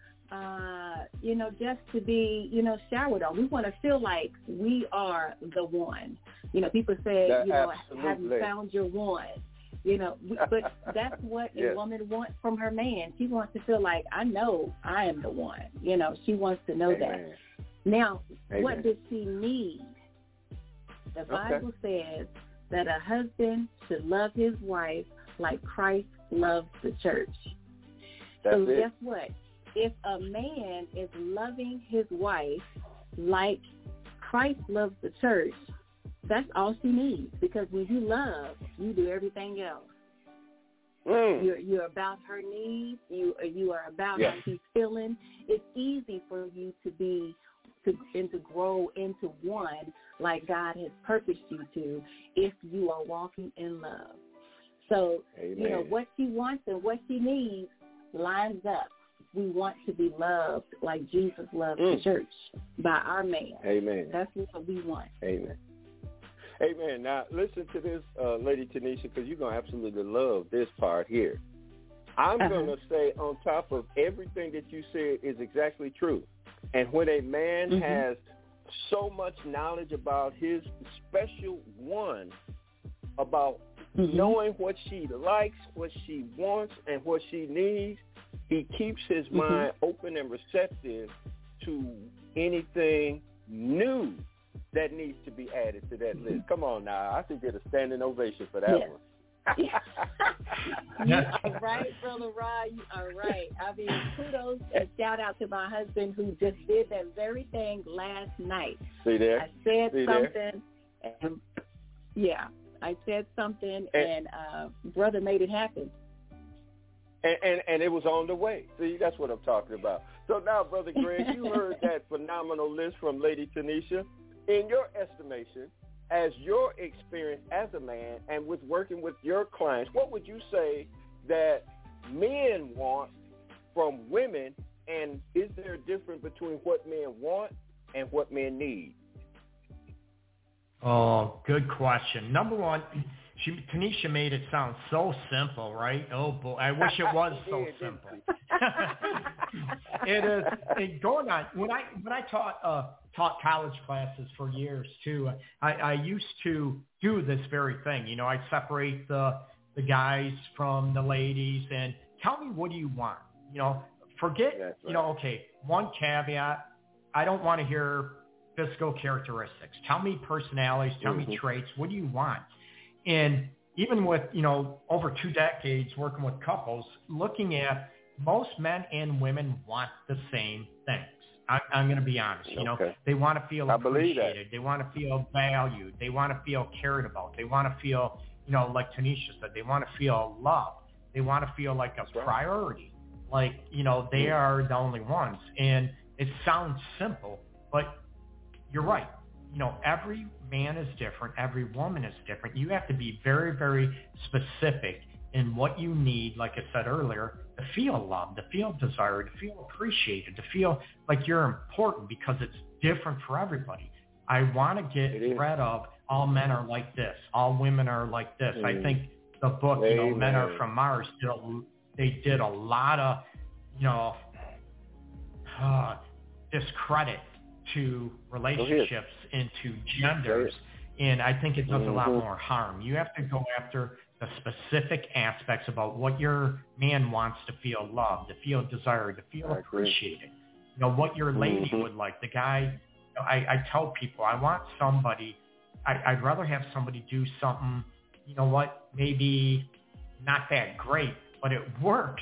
Speaker 4: just to be, showered on. We want to feel like we are the one. People say, have you found your one? But that's what a woman wants from her man. She wants to feel like, I know I am the one. She wants to know that. Now, what does she need? The Bible says that a husband should love his wife like Christ loves the church. Guess what? If a man is loving his wife like Christ loves the church, that's all she needs, because when you love, you do everything else. You're about her needs. You are about how she's feeling. It's easy for you to grow into one like God has purposed you to if you are walking in love. So, what she wants and what she needs lines up. We want to be loved like Jesus loved the church by our man.
Speaker 3: Amen.
Speaker 4: That's what we want.
Speaker 3: Amen. Amen. Now, listen to this, Lady Tanisha, because you're going to absolutely love this part here. I'm going to say on top of everything that you said is exactly true. And when a man has so much knowledge about his special one, about knowing what she likes, what she wants, and what she needs, he keeps his mind open and receptive to anything new that needs to be added to that list. Come on now. I should get a standing ovation for that one.
Speaker 4: You are right, Brother Rod. You are right. I mean, kudos and shout out to my husband who just did that very thing last night.
Speaker 3: See there?
Speaker 4: I said something. I said something, and brother made it happen.
Speaker 3: And it was on the way. See, that's what I'm talking about. So now, Brother Greg, you heard that phenomenal list from Lady Tanisha. in your estimation, as your experience as a man and with working with your clients, what would you say that men want from women, and is there a difference between what men want and what men need?
Speaker 5: Oh, good question. Number one, Tanisha made it sound so simple, right? Oh, boy, I wish it was so simple. It is. Going on, when I taught college classes for years too, I used to do this very thing. You know, I'd separate the guys from the ladies and tell me, what do you want? You know, forget, right. You know, okay, one caveat, I don't want to hear physical characteristics. Tell me personalities, tell me traits. What do you want? And even with, you know, over 2 decades working with couples, looking at most men and women want the same things. I'm going to be honest. You know, they want to feel appreciated. They want to feel valued. They want to feel cared about. They want to feel, you know, like Tanisha said, they want to feel loved. They want to feel like a priority. Like, you know, they are the only ones. And it sounds simple, but you're right. You know, every man is different. Every woman is different. You have to be very, very specific in what you need, like I said earlier, to feel loved, to feel desired, to feel appreciated, to feel like you're important, because it's different for everybody. I want to get rid of all men are like this, all women are like this. I think the book, you know, Men Are From Mars, they did a lot of, you know, discredit to relationships into genders, and I think it does a lot more harm. You have to go after the specific aspects about what your man wants to feel loved, to feel desired, to feel appreciated. You know, what your lady would like. The guy, you know, I tell people, I want somebody, I'd rather have somebody do something, you know what, maybe not that great, but it works.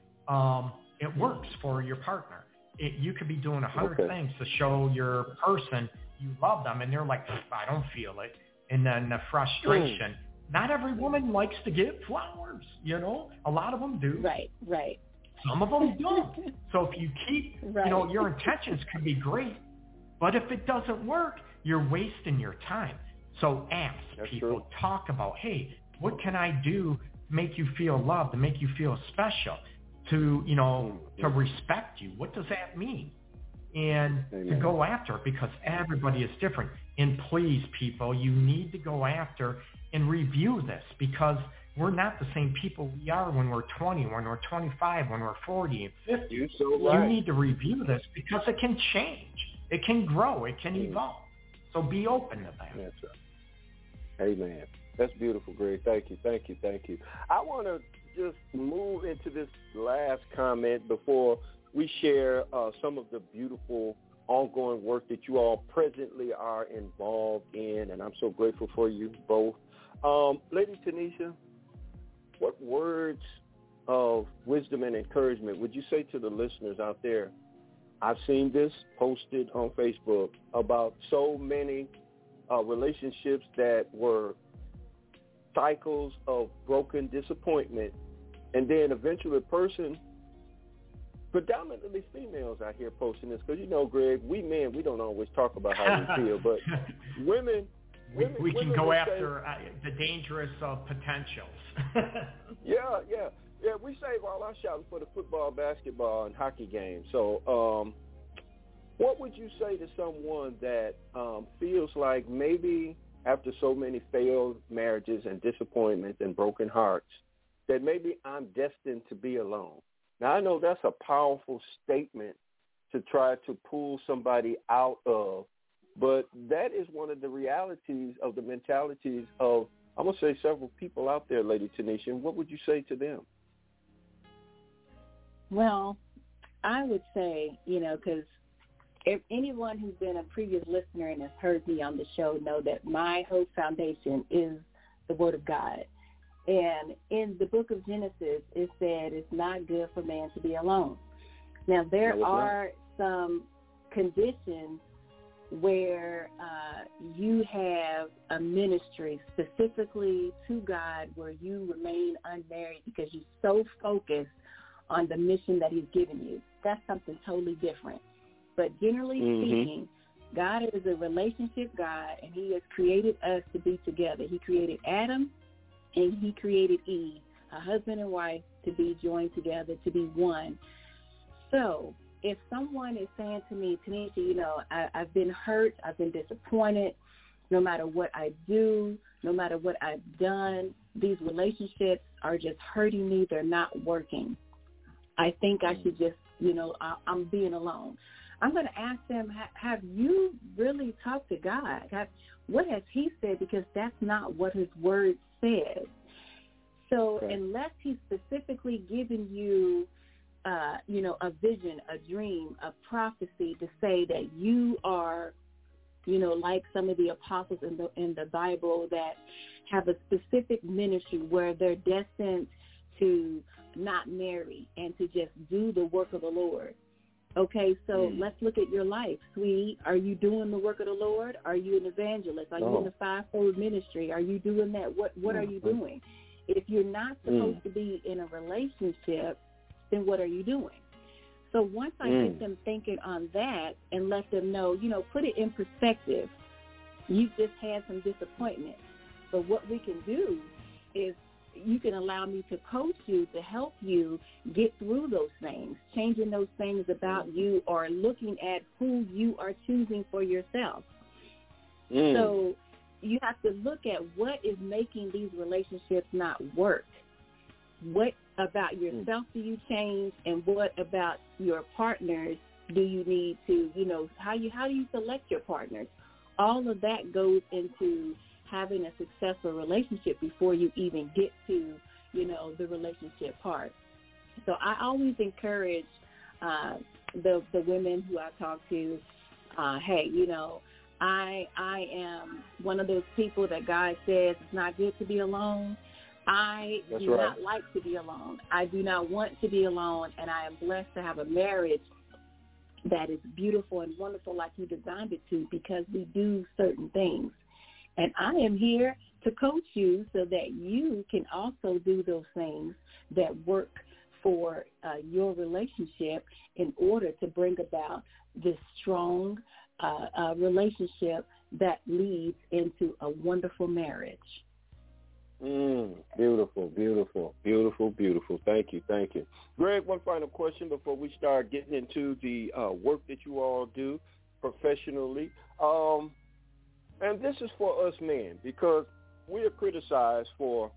Speaker 5: It works for your partner. You could be doing 100 things to show your person you love them, and they're like, I don't feel it. And then the frustration. Not every woman likes to get flowers, you know. A lot of them do.
Speaker 4: Right.
Speaker 5: Some of them don't. So if you keep, you know, your intentions could be great, but if it doesn't work, you're wasting your time. So ask people, talk about, hey, what can I do to make you feel loved, to make you feel special, to, you know, to respect you? What does that mean? And to go after it, because everybody is different. And please, people, you need to go after and review this, because we're not the same people we are when we're 20, when we're 25, when we're 40 and 50. You need to review this, because it can change. It can grow. It can evolve. So be open to that.
Speaker 3: That's right. Amen. That's beautiful, Greg. Thank you. I want to just move into this last comment before we share some of the beautiful ongoing work that you all presently are involved in, and I'm so grateful for you both. Lady Tanisha, what words of wisdom and encouragement would you say to the listeners out there? I've seen this posted on Facebook about so many relationships that were cycles of broken disappointment, and then eventually a person, predominantly females out here posting this, because, you know, Greg, we men, we don't always talk about how we feel, but women,
Speaker 5: we can go after the dangerous potentials.
Speaker 3: Yeah. We save all our shouts for the football, basketball, and hockey games. So what would you say to someone that feels like maybe after so many failed marriages and disappointments and broken hearts, that maybe I'm destined to be alone? Now, I know that's a powerful statement to try to pull somebody out of, but that is one of the realities of the mentalities of, I'm going to say, several people out there, Lady Tanisha. What would you say to them?
Speaker 4: Well, I would say, you know, because if anyone who's been a previous listener and has heard me on the show know that my hope foundation is the Word of God. And in the book of Genesis, it said it's not good for man to be alone. Now, there are some conditions where you have a ministry specifically to God where you remain unmarried because you're so focused on the mission that he's given you. That's something totally different. But generally speaking, God is a relationship God, and he has created us to be together. He created Adam, and he created Eve, a husband and wife, to be joined together, to be one. So if someone is saying to me, Tanisha, you know, I've been hurt, I've been disappointed, no matter what I do, no matter what I've done, these relationships are just hurting me, they're not working. I think I should just, you know, I'm being alone. I'm going to ask them, have you really talked to God? What has he said? Because that's not what his word says. So unless he's specifically given you, you know, a vision, a dream, a prophecy to say that you are, you know, like some of the apostles in the Bible that have a specific ministry where they're destined to not marry and to just do the work of the Lord. Okay, so let's look at your life, sweetie. Are you doing the work of the Lord? Are you an evangelist? Are you in the fivefold ministry? Are you doing that? What are you doing? If you're not supposed to be in a relationship, then what are you doing? So once I get them thinking on that and let them know, you know, put it in perspective, you've just had some disappointment. But what we can do is you can allow me to coach you to help you get through those things, changing those things about you or looking at who you are choosing for yourself. So you have to look at what is making these relationships not work. What about yourself do you change, and what about your partners do you need to, you know, how do you select your partners? All of that goes into having a successful relationship before you even get to, you know, the relationship part. So I always encourage the women who I talk to, hey, you know, I am one of those people that God says it's not good to be alone. I do not like to be alone. I do not want to be alone, and I am blessed to have a marriage that is beautiful and wonderful like you designed it to, because we do certain things. And I am here to coach you so that you can also do those things that work for your relationship in order to bring about this strong relationship that leads into a wonderful marriage.
Speaker 3: Beautiful, beautiful, beautiful, beautiful. Thank you, thank you. Greg, one final question before we start getting into the work that you all do professionally. And this is for us men, because we are criticized for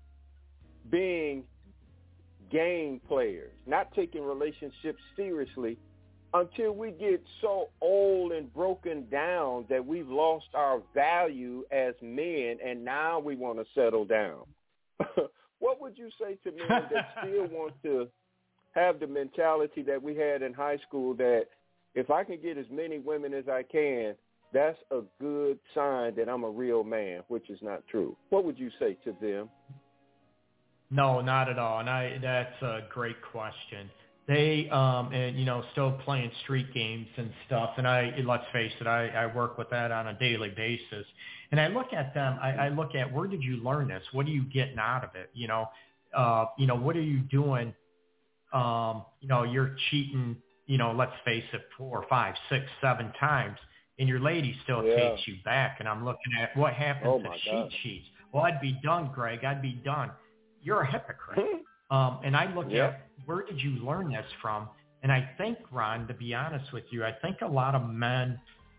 Speaker 3: being game players, not taking relationships seriously until we get so old and broken down that we've lost our value as men, and now we want to settle down. What would you say to men that still want to have the mentality that we had in high school, that if I can get as many women as I can, that's a good sign that I'm a real man, which is not true? What would you say to them?
Speaker 5: No, not at all. And that's a great question. They, and, you know, still playing street games and stuff. And let's face it, I work with that on a daily basis. And I look at them, I look at, where did you learn this? What are you getting out of it? You know, what are you doing? You know, you're cheating, you know, let's face it, 4, 5, 6, 7 times. And your lady still takes you back. And I'm looking at what happens if she cheats. Well, I'd be done, Greg. I'd be done. You're a hypocrite. And I look at, where did you learn this from? And I think, Ron, to be honest with you, I think a lot of men,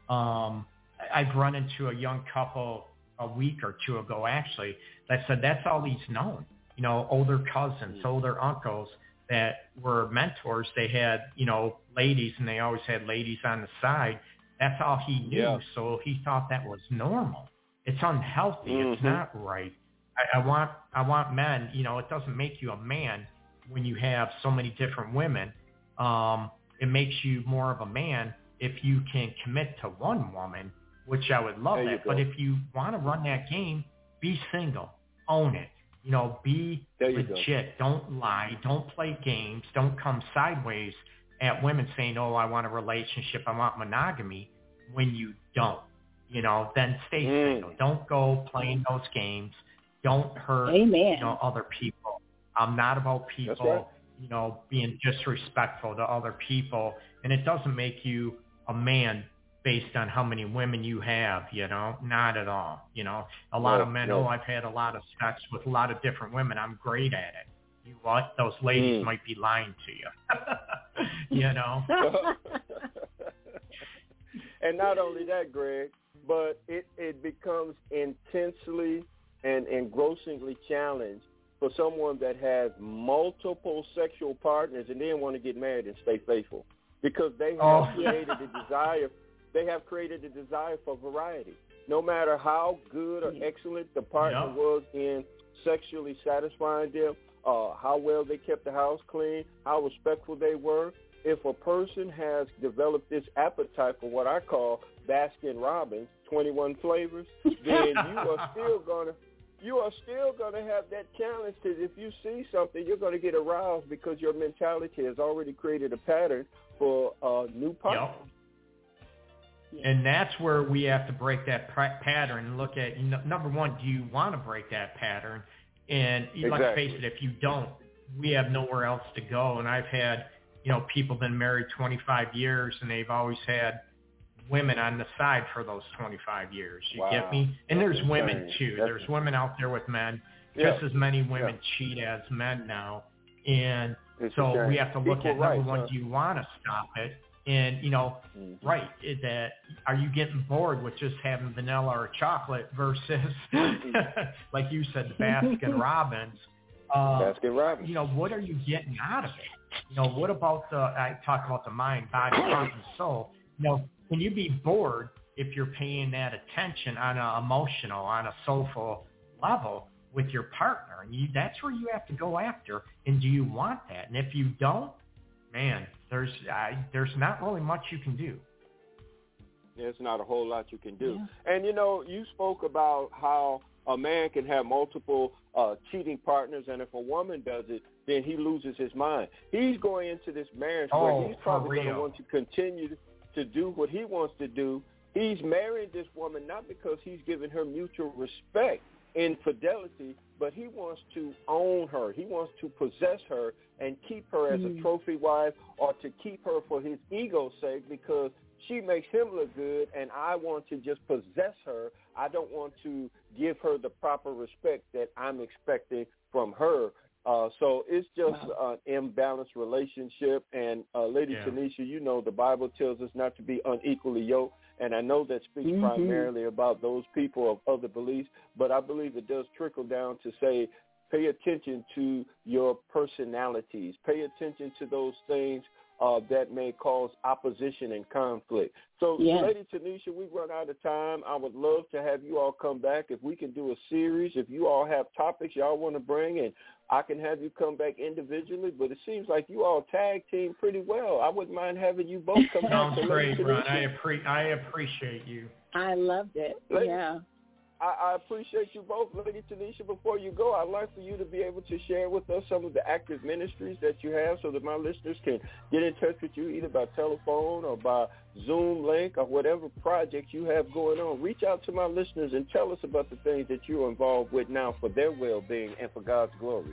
Speaker 5: I've run into a young couple a week or two ago, actually, that said that's all he's known. You know, older cousins, older uncles that were mentors. They had, you know, ladies, and they always had ladies on the side. That's all he knew, so he thought that was normal. It's unhealthy. It's not right. I want men, you know, it doesn't make you a man when you have so many different women. It makes you more of a man if you can commit to one woman, which I would love that. But if you want to run that game, be single. Own it. You know, be legit. Don't lie. Don't play games. Don't come sideways at women saying, oh, I want a relationship, I want monogamy, when you don't. You know, then stay single. Don't go playing those games. Don't hurt, you know, other people. I'm not about people, you know, being disrespectful to other people. And it doesn't make you a man based on how many women you have, not at all. A lot of men, I've had a lot of sex with a lot of different women. I'm great at it. You what? Those ladies might be lying to you,
Speaker 3: And not only that, Greg, but it becomes intensely and engrossingly challenged for someone that has multiple sexual partners and then want to get married and stay faithful, because they have created a desire. They have created a desire for variety. No matter how good or excellent the partner was in sexually satisfying them, how well they kept the house clean, how respectful they were, if a person has developed this appetite for what I call Baskin Robbins, 21 flavors, then you are still gonna have that challenge. Because if you see something, you're gonna get aroused because your mentality has already created a pattern for a new partner.
Speaker 5: Yep. And that's where we have to break that pattern and look at, number one, do you want to break that pattern? And let's face it, if you don't, we have nowhere else to go. And I've had, people been married 25 years and they've always had women on the side for those 25 years. You get me? And there's women too. There's women out there with men. Just as many women cheat as men now. And so we have to look at, number one, do you want to stop it? And, that are you getting bored with just having vanilla or chocolate versus, like you said, the Baskin Robbins?
Speaker 3: Baskin Robbins.
Speaker 5: What are you getting out of it? What about I talk about the mind, body, heart, and soul. Can you be bored if you're paying that attention on an emotional, on a soulful level with your partner? And that's where you have to go after. And do you want that? And if you don't, man, there's not really much you can do.
Speaker 3: There's not a whole lot you can do. Yeah. And, you spoke about how a man can have multiple cheating partners, and if a woman does it, then he loses his mind. He's going into this marriage where he's probably going to want to continue to do what he wants to do. He's marrying this woman not because he's giving her mutual respect in fidelity, but he wants to own her. He wants to possess her and keep her as a trophy wife, or to keep her for his ego's sake because she makes him look good, and I want to just possess her. I don't want to give her the proper respect that I'm expecting from her. So it's just an imbalanced relationship. And Lady Tanisha, the Bible tells us not to be unequally yoked. And I know that speaks primarily about those people of other beliefs, but I believe it does trickle down to say, pay attention to your personalities. Pay attention to those things that may cause opposition and conflict. So, Lady Tanisha, we've run out of time. I would love to have you all come back. If we can do a series, if you all have topics y'all want to bring, and I can have you come back individually, but it seems like you all tag team pretty well. I wouldn't mind having you both come back.
Speaker 5: Sounds great, Ron. I appreciate you.
Speaker 4: I loved it.
Speaker 3: I appreciate you both. Lady Tanisha, before you go, I'd like for you to be able to share with us some of the active ministries that you have so that my listeners can get in touch with you either by telephone or by Zoom link or whatever project you have going on. Reach out to my listeners and tell us about the things that you're involved with now for their well-being and for God's glory.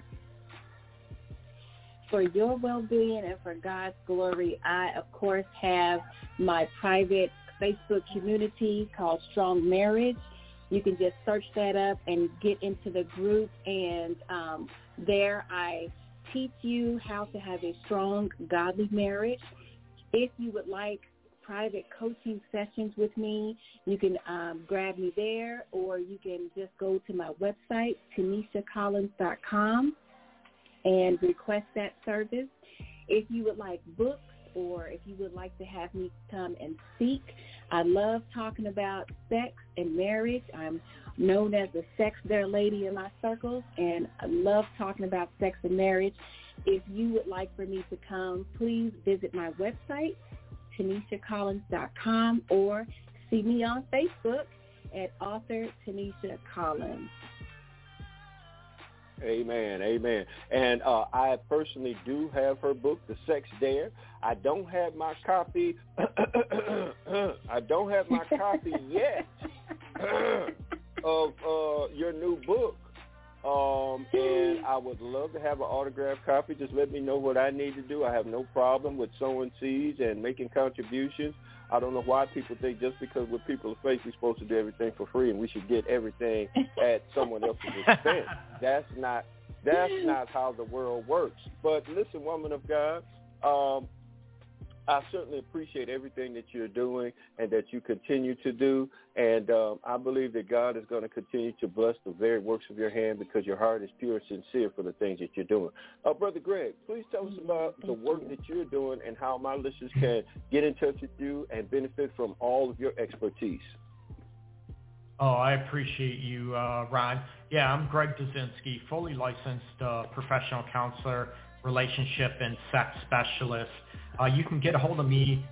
Speaker 4: For your well-being and for God's glory, I, of course, have my private Facebook community called Strong Marriage. You can just search that up and get into the group, and there I teach you how to have a strong, godly marriage. If you would like private coaching sessions with me, you can grab me there, or you can just go to my website, TanishaCollins.com, and request that service. If you would like books, or if you would like to have me come and speak, I love talking about sex and marriage. I'm known as the sex there lady in my circles, and I love talking about sex and marriage. If you would like for me to come, please visit my website, TanishaCollins.com, or see me on Facebook at author Tanisha Collins.
Speaker 3: Amen, amen. And I personally do have her book, The Sex Dare. I don't have my copy. I don't have my copy yet of your new book. And I would love to have an autographed copy. Just let me know what I need to do. I have no problem with sowing seeds and making contributions. I don't know why people think just because we're people of faith, we're supposed to do everything for free and we should get everything at someone else's expense. That's not how the world works. But listen, woman of God, I certainly appreciate everything that you're doing and that you continue to do. And I believe that God is going to continue to bless the very works of your hand because your heart is pure and sincere for the things that you're doing. Brother Greg, please tell us about the work that you're doing and how my listeners can get in touch with you and benefit from all of your expertise.
Speaker 5: Oh, I appreciate you, Ron. Yeah, I'm Greg Dazinski, fully licensed professional counselor, relationship and sex specialist. You can get a hold of me,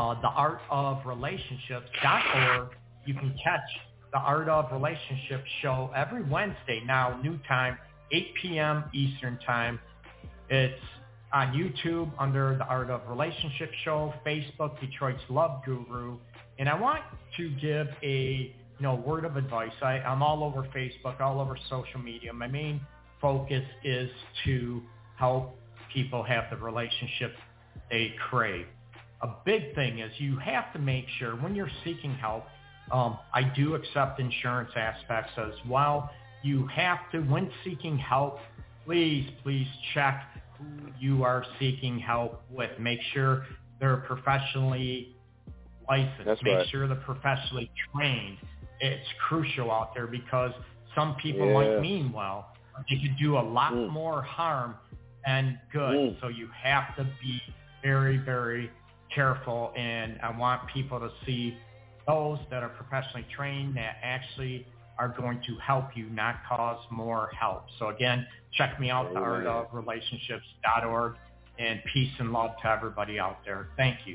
Speaker 5: theartofrelationships.org. You can catch the Art of Relationships show every Wednesday now, new time, 8 p.m. Eastern time. It's on YouTube under the Art of Relationships show, Facebook, Detroit's Love Guru. And I want to give a word of advice. I'm all over Facebook, all over social media. My main focus is to help people have the relationship they crave. A big thing is you have to make sure when you're seeking help, I do accept insurance aspects as well. You have to, when seeking help, please check who you are seeking help with. Make sure they're professionally licensed.
Speaker 3: That's
Speaker 5: Make
Speaker 3: right.
Speaker 5: sure they're professionally trained. It's crucial out there because some people might mean well. They could do a lot more harm than good. So you have to be very, very careful. And I want people to see those that are professionally trained that actually are going to help you, not cause more help. So again, check me out, theartofrelationships.org, and peace and love to everybody out there. Thank you.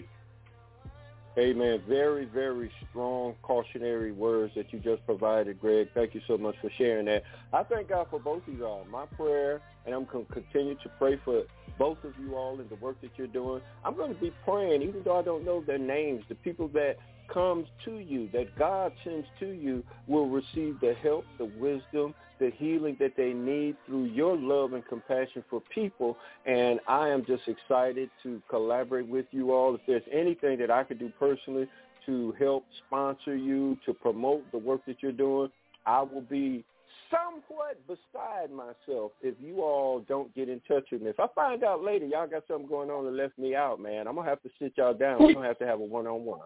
Speaker 3: Amen. Very, very strong cautionary words that you just provided, Greg. Thank you so much for sharing that. I thank God for both of y'all. My prayer, and I'm going to continue to pray for both of you all in the work that you're doing. I'm going to be praying, even though I don't know their names, the people that comes to you, that God sends to you, will receive the help, the wisdom, the healing that they need through your love and compassion for people. And I am just excited to collaborate with you all. If there's anything that I could do personally to help sponsor you, to promote the work that you're doing, I will be somewhat beside myself if you all don't get in touch with me. If I find out later y'all got something going on and left me out, man, I'm going to have to sit y'all down. We're going to have a one-on-one.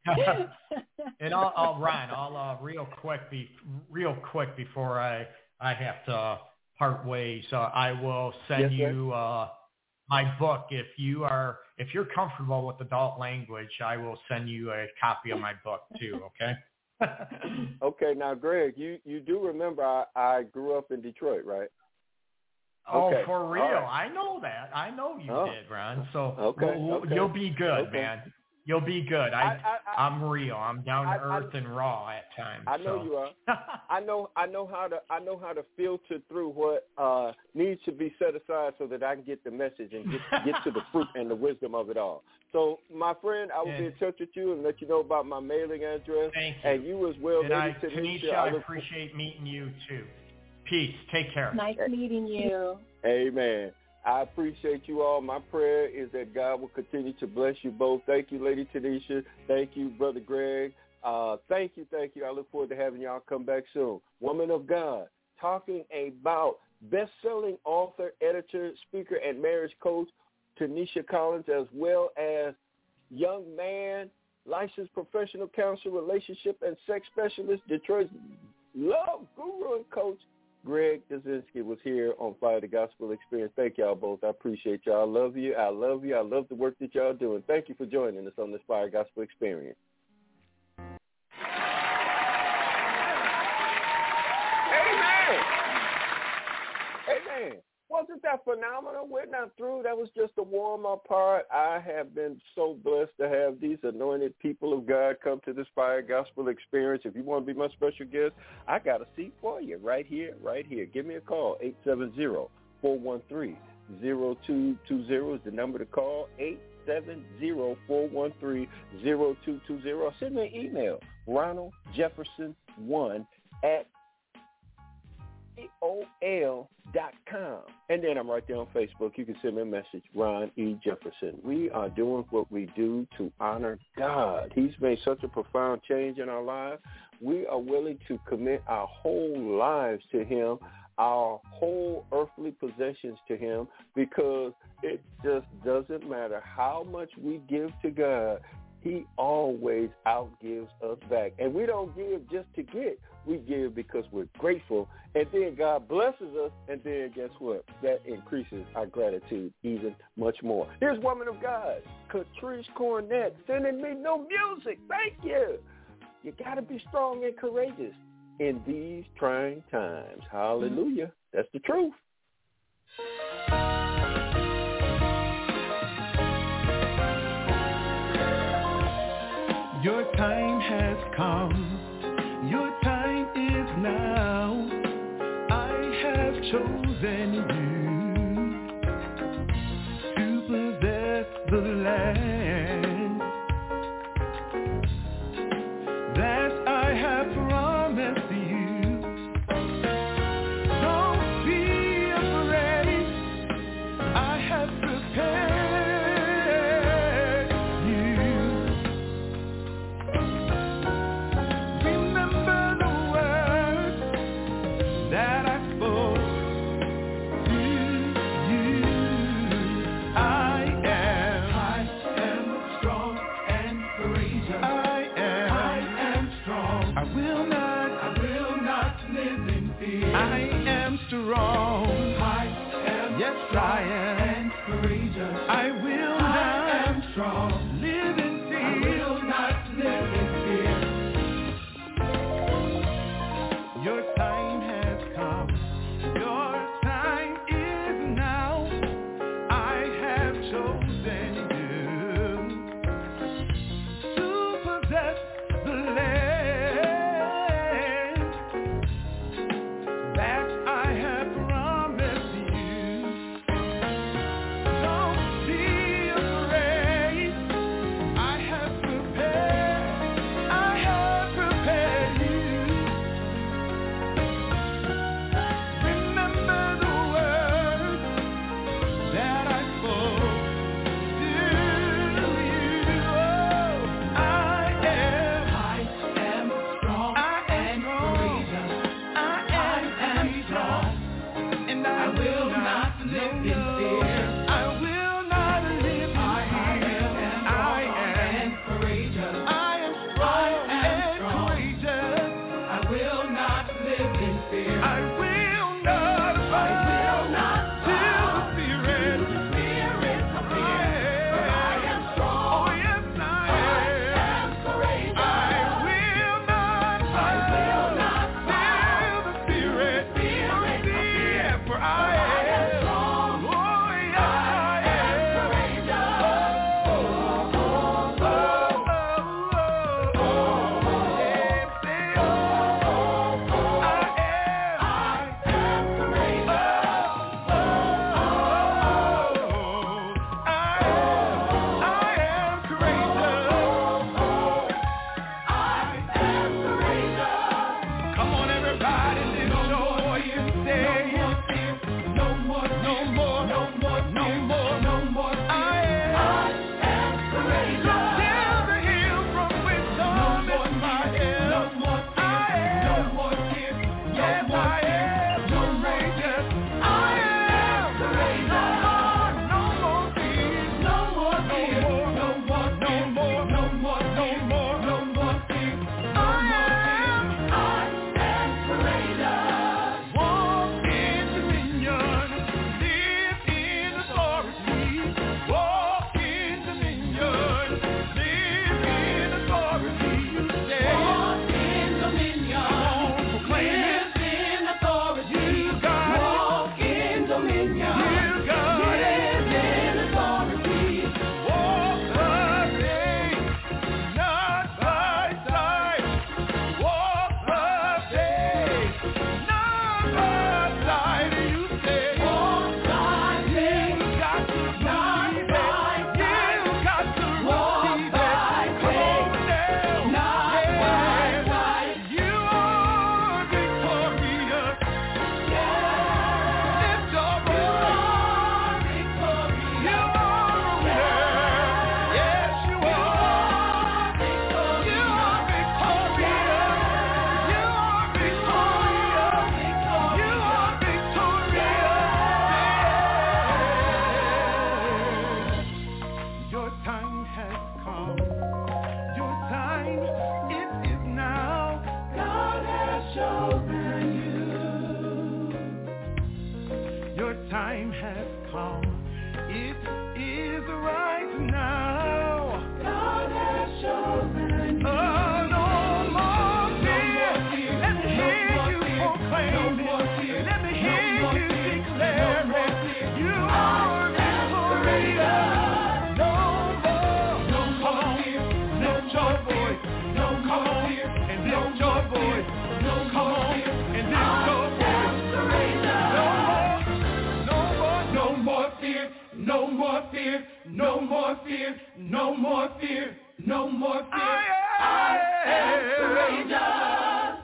Speaker 5: And Ron, real quick before I have to part ways, I will send you my book. If you're comfortable with adult language, I will send you a copy of my book too. Okay.
Speaker 3: Okay. Now, Greg, you do remember I grew up in Detroit, right?
Speaker 5: Oh,
Speaker 3: okay.
Speaker 5: for real?
Speaker 3: Right.
Speaker 5: I know that. I know you did, Ron. So
Speaker 3: okay.
Speaker 5: You'll be good, man. You'll be good. I'm real. I'm down to earth and raw at times.
Speaker 3: I know you are. I know how to filter through what needs to be set aside so that I can get the message and get to the fruit and the wisdom of it all. So, my friend, I will be in touch with you and let you know about my mailing address.
Speaker 5: Thank you.
Speaker 3: And you as well,
Speaker 5: and Tanisha, I appreciate meeting you too. Peace. Take care.
Speaker 4: Nice meeting you.
Speaker 3: Amen. I appreciate you all. My prayer is that God will continue to bless you both. Thank you, Lady Tanisha. Thank you, Brother Greg. Thank you. I look forward to having y'all come back soon. Woman of God, talking about best-selling author, editor, speaker, and marriage coach Tanisha Collins, as well as young man, licensed professional counselor, relationship, and sex specialist, Detroit's Love Guru and coach, Greg Dazinski, was here on Fire the Gospel Experience. Thank y'all both. I appreciate y'all. I love you. I love you. I love the work that y'all doing. Thank you for joining us on this Fire Gospel Experience. Amen. Amen. Wasn't that phenomenal? We're not through. That was just the warm-up part. I have been so blessed to have these anointed people of God come to this Fire Gospel Experience. If you want to be my special guest, I got a seat for you right here. Give me a call, 870-413-0220 is the number to call, 870-413-0220. Or send me an email, RonaldJefferson1@AOL.com. And then I'm right there on Facebook. You can send me a message, Ron E. Jefferson. We are doing what we do to honor God. He's made such a profound change in our lives. We are willing to commit our whole lives to him, our whole earthly possessions to him, because it just doesn't matter how much we give to God. He always outgives us back. And we don't give just to get. We give because we're grateful. And then God blesses us. And then guess what? That increases our gratitude even much more. Here's Woman of God, Catrice Cornett, sending me no music. Thank you. You got to be strong and courageous in these trying times. Hallelujah. That's the truth.
Speaker 6: Your time has come. Your time is now. I have chosen you to possess the land that I have promised you. Don't be afraid. I have prepared. Strong. I am strong and courageous. I will not. I am strong. Live in fear. I will not live in fear. Your time has come. Your time is now. I have chosen you to possess the land. I am strong. has come. It is right now. God has chosen. No more fear. Let me hear you proclaim it. Let me hear you declare it. You are liberated. No more fear. Lift your voice. No, come on and lift your voice. No, come on and lift your voice. No more fear. No more fear. No more fear. No more fear. No more fear. I am courageous.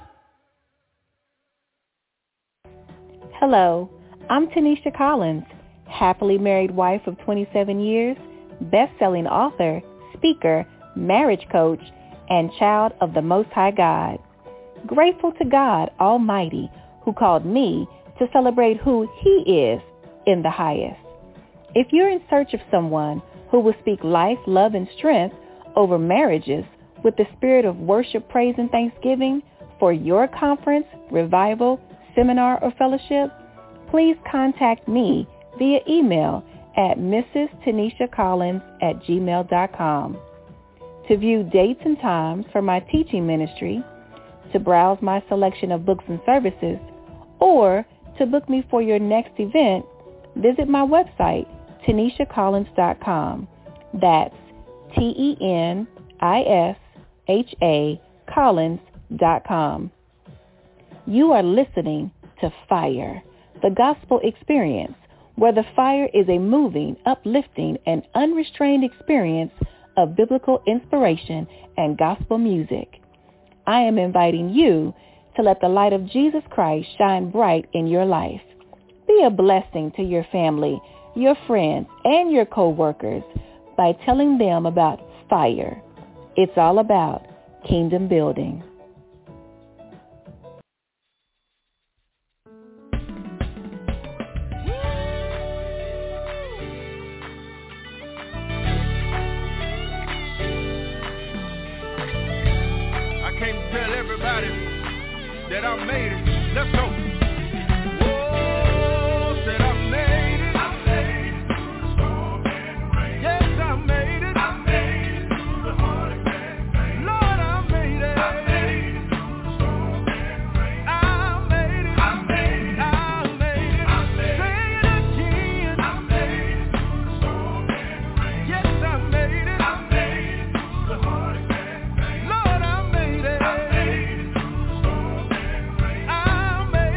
Speaker 4: Hello, I'm Tanisha Collins, happily married wife of 27 years, best-selling author, speaker, marriage coach, and child of the Most High God. Grateful to God Almighty who called me to celebrate who He is in the highest. If you're in search of someone who will speak life, love, and strength over marriages with the spirit of worship, praise, and thanksgiving for your conference, revival, seminar, or fellowship, please contact me via email at mrstanishacollins@gmail.com. To view dates and times for my teaching ministry, to browse my selection of books and services, or to book me for your next event, visit my website, TanishaCollins.com. That's TENISHA Collins.com. You are listening to Fire, the gospel experience, where the fire is a moving, uplifting, and unrestrained experience of biblical inspiration and gospel music. I am inviting you to let the light of Jesus Christ shine bright in your life. Be a blessing to your family, your friends, and your co-workers by telling them about Fire. It's all about kingdom building.
Speaker 6: I came to tell everybody that I made it. Let's go. Whoa, said I made it. I made it through the storm and rain. Yes, I made it. I made it through the heartache and pain. Lord, I made it. I made it through the storm and rain. I made it. I made it. I made it. I made it. Say it again. I made it through the storm and rain. Yes, I made it. I made it through the heartache and pain. Lord, I made it. I made it through the storm and rain. I made it.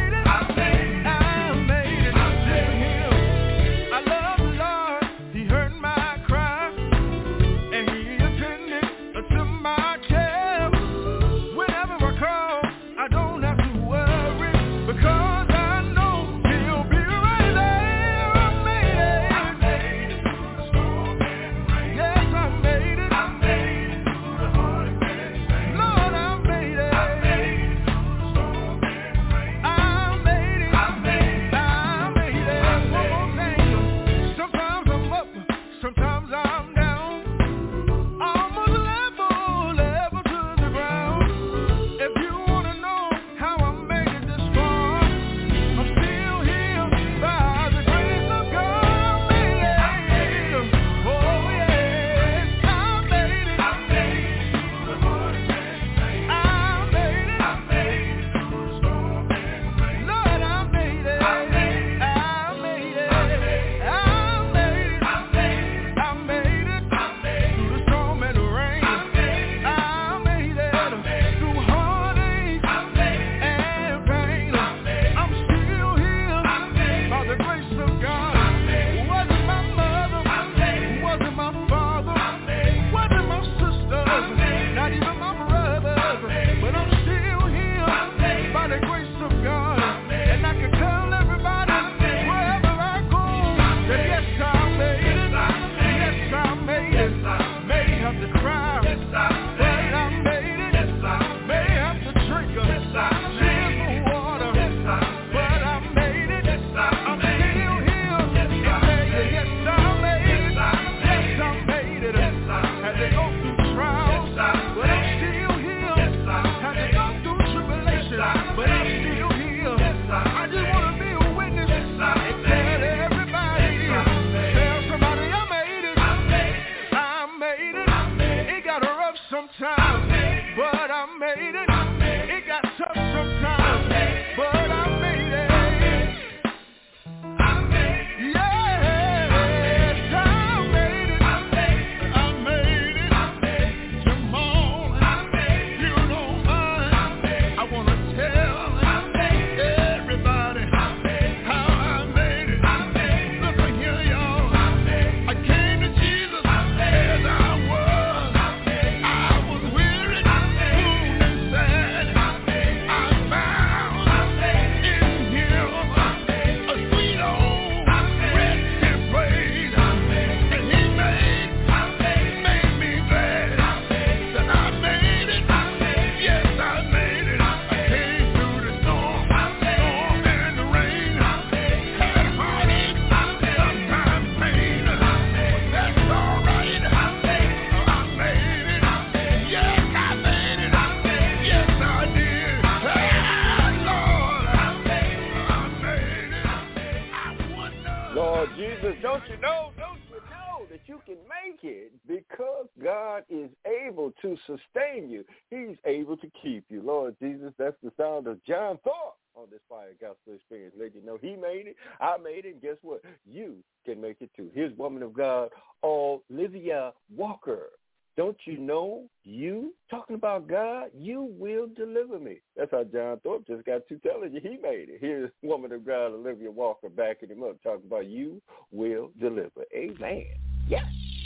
Speaker 3: Don't you know that you can make it because God is able to sustain you. He's able to keep you. Lord Jesus, that's the sound of John Thorpe on this Fire Gospel Experience. Let you know he made it, I made it, and guess what? You can make it too. Here's woman of God, Olivia Walker. Don't you know you, talking about God, you will deliver me. That's how John Thorpe just got to telling you he made it. Here's woman of God, Olivia Walker, backing him up, talking about you will deliver. Amen. Yes.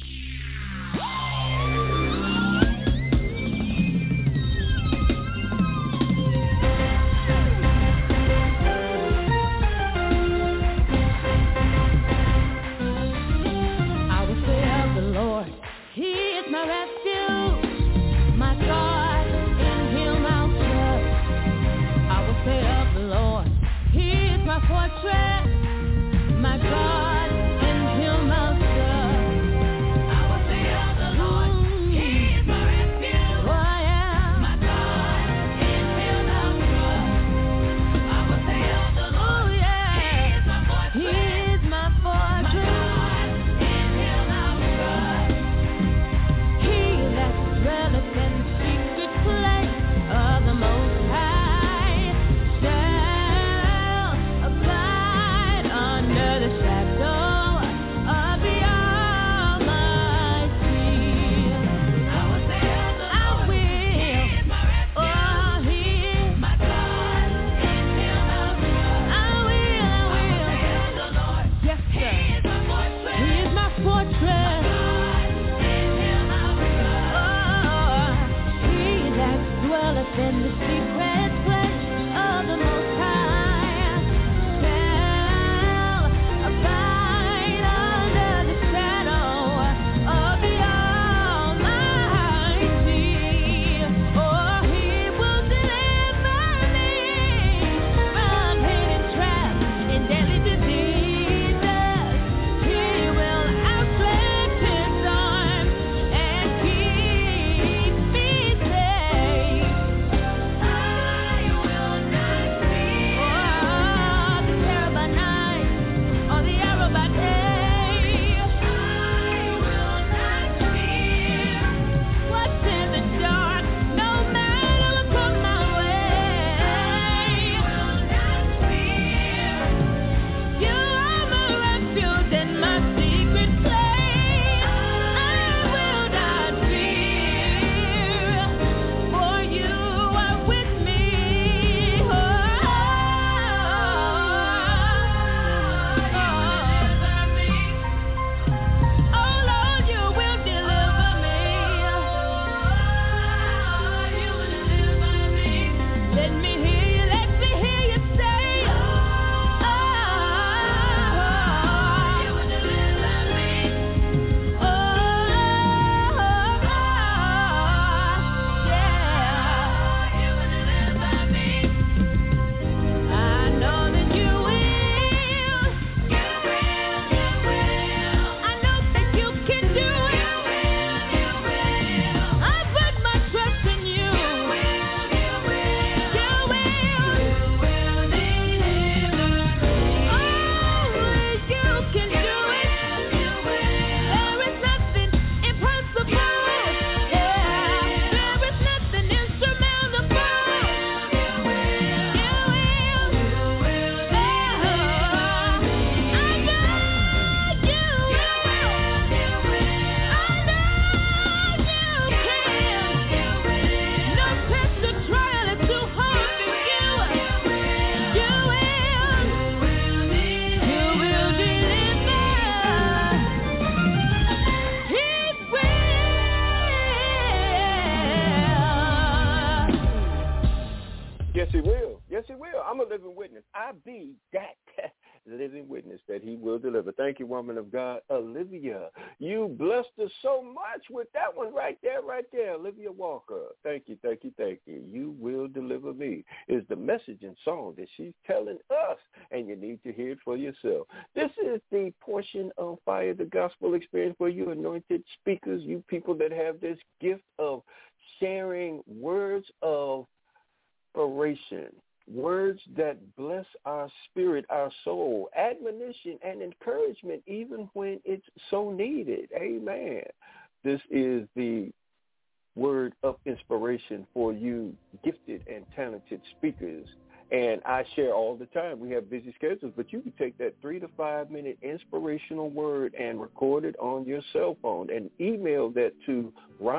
Speaker 1: I will say of the Lord, He is my refuge, my God, in Him I'll trust. I will say of the Lord, He is my fortress, my God, in Him I'll trust. I will say of the Lord, He is my refuge, oh yeah, my God, in Him I'll trust. I will say of the Lord, oh yeah, He is my fortress, He is my fortress, my God, in Him I'll trust. He that dwelleth in the secret place of the Most High shall abide under the shadow of the Almighty. I will say of the Lord, He is my refuge, He is my God, in Him I'll trust. I will say of the Lord, yes sir, He is my fortress, He is my fortress. Dwelleth in the secret place of the Most High shall abide under the shadow of the Almighty. Oh, He will deliver me from hidden traps and deadly diseases. He will outstretch His arms and keep me safe. I will not fear the terror by night or the arrow by day. I will not fear what's in the dark, no matter what comes my way. I will not fear. You are my refuge and my secret place. I will not fear, for you are with me. Oh Lord, you will deliver me. You will deliver me. Let me hear you say, you will deliver me. Yeah, you will deliver me. I know that you will. You will. I know that you can do it. You will. I put my trust in you. You will. You will deliver me. Oh, you can do it. There is nothing impossible. Yeah, there is nothing insurmountable. You will.
Speaker 3: Yes, He will. Yes, He will. I'm a living witness. I be that living witness that He will deliver. Thank you, woman of God, Olivia. You blessed us so much with that one right there, Olivia Walker. Thank you, thank you, thank you. You will deliver me is the message and song that she's telling us, and you need to hear it for yourself. This is the portion of Fire the Gospel Experience where you anointed speakers, you people that have this gift of sharing words of inspiration, words that bless our spirit, our soul, admonition and encouragement, even when it's so needed. Amen. This is the word of inspiration for you gifted and talented speakers. And I share all the time. We have busy schedules, but you can take that 3 to 5 minute inspirational word and record it on your cell phone and email that to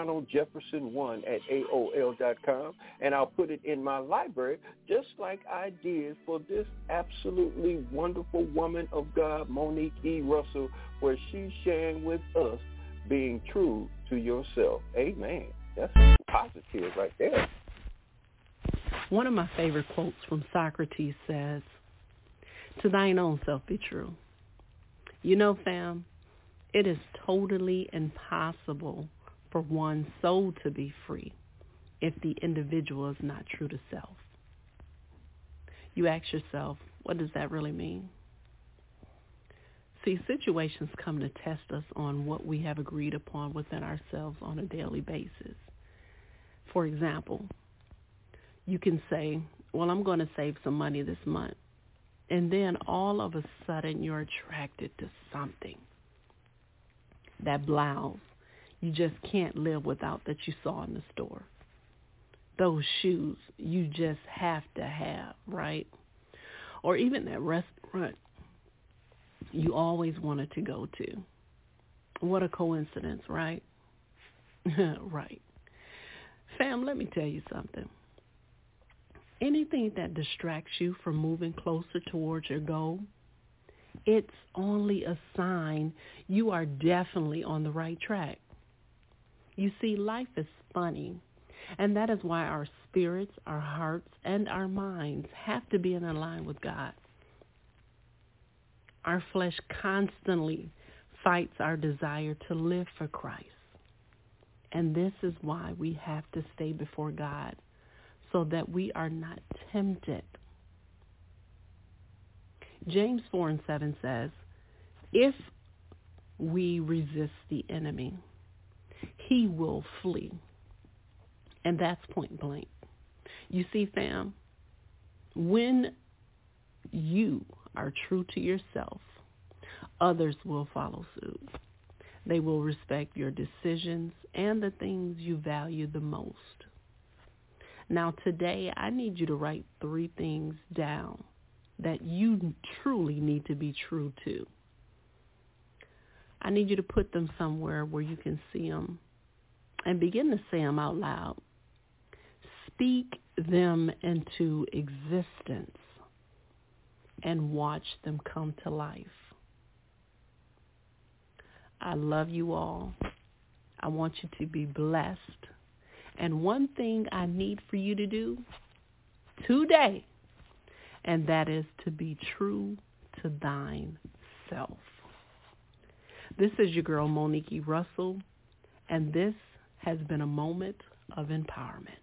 Speaker 3: ronaldjefferson1@aol.com, and I'll put it in my library just like I did for this absolutely wonderful woman of God, Monique E. Russell, where she's sharing with us being true to yourself. Amen. That's positive right there.
Speaker 8: One of my favorite quotes from Socrates says, "To thine own self be true." You know, fam, it is totally impossible for one's soul to be free if the individual is not true to self. You ask yourself, what does that really mean? See, situations come to test us on what we have agreed upon within ourselves on a daily basis. For example, you can say, well, I'm going to save some money this month. And then all of a sudden you're attracted to something. That blouse you just can't live without that you saw in the store. Those shoes you just have to have, right? Or even that restaurant you always wanted to go to. What a coincidence, right? Right. Fam, let me tell you something. Anything that distracts you from moving closer towards your goal, it's only a sign you are definitely on the right track. You see, life is funny, and that is why our spirits, our hearts, and our minds have to be in line with God. Our flesh constantly fights our desire to live for Christ. And this is why we have to stay before God, so that we are not tempted. James 4:7 says, if we resist the enemy, he will flee. And that's point blank. You see, fam, when you are true to yourself, others will follow suit. They will respect your decisions and the things you value the most. Now, today, I need you to write 3 things down that you truly need to be true to. I need you to put them somewhere where you can see them and begin to say them out loud. Speak them into existence and watch them come to life. I love you all. I want you to be blessed. And one thing I need for you to do today, and that is to be true to thine self. This is your girl, Monique E. Russell, and this has been a moment of empowerment.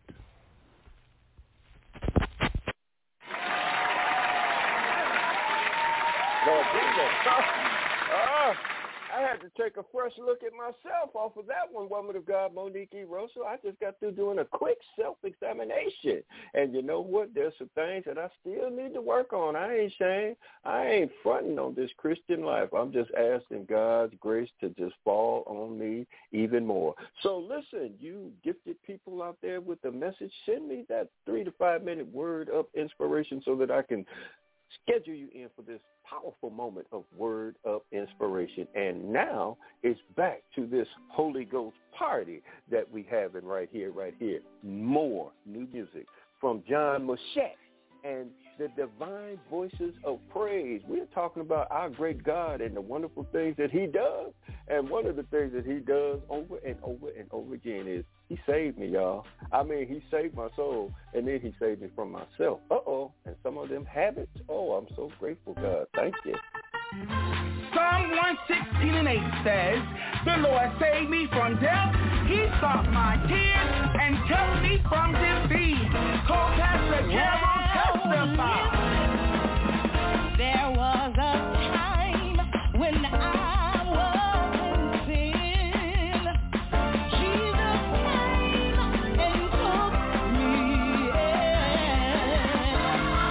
Speaker 3: Lord Jesus. I had to take a fresh look at myself off of that one, woman of God, Monique E. Russell. I just got through doing a quick self-examination. And you know what? There's some things that I still need to work on. I ain't ashamed. I ain't fronting on this Christian life. I'm just asking God's grace to just fall on me even more. So listen, you gifted people out there with the message, send me that 3 to 5 minute word of inspiration so that I can schedule you in for this powerful moment of word of inspiration. And now it's back to this Holy Ghost party that we having right here. More new music from John Machette and the Divine Voices of Praise. We're talking about our great God and the wonderful things that he does. And one of the things that he does over and over and over again is he saved me, y'all. I mean, he saved my soul, and then he saved me from myself. And some of them habits. I'm so grateful, God. Thank you.
Speaker 9: Psalm 116:8 says, the Lord saved me from death. He stopped my tears and kept me from defeat. Call Pastor Carol, testify.
Speaker 1: There was a time when I was in sin. Jesus came and took me in.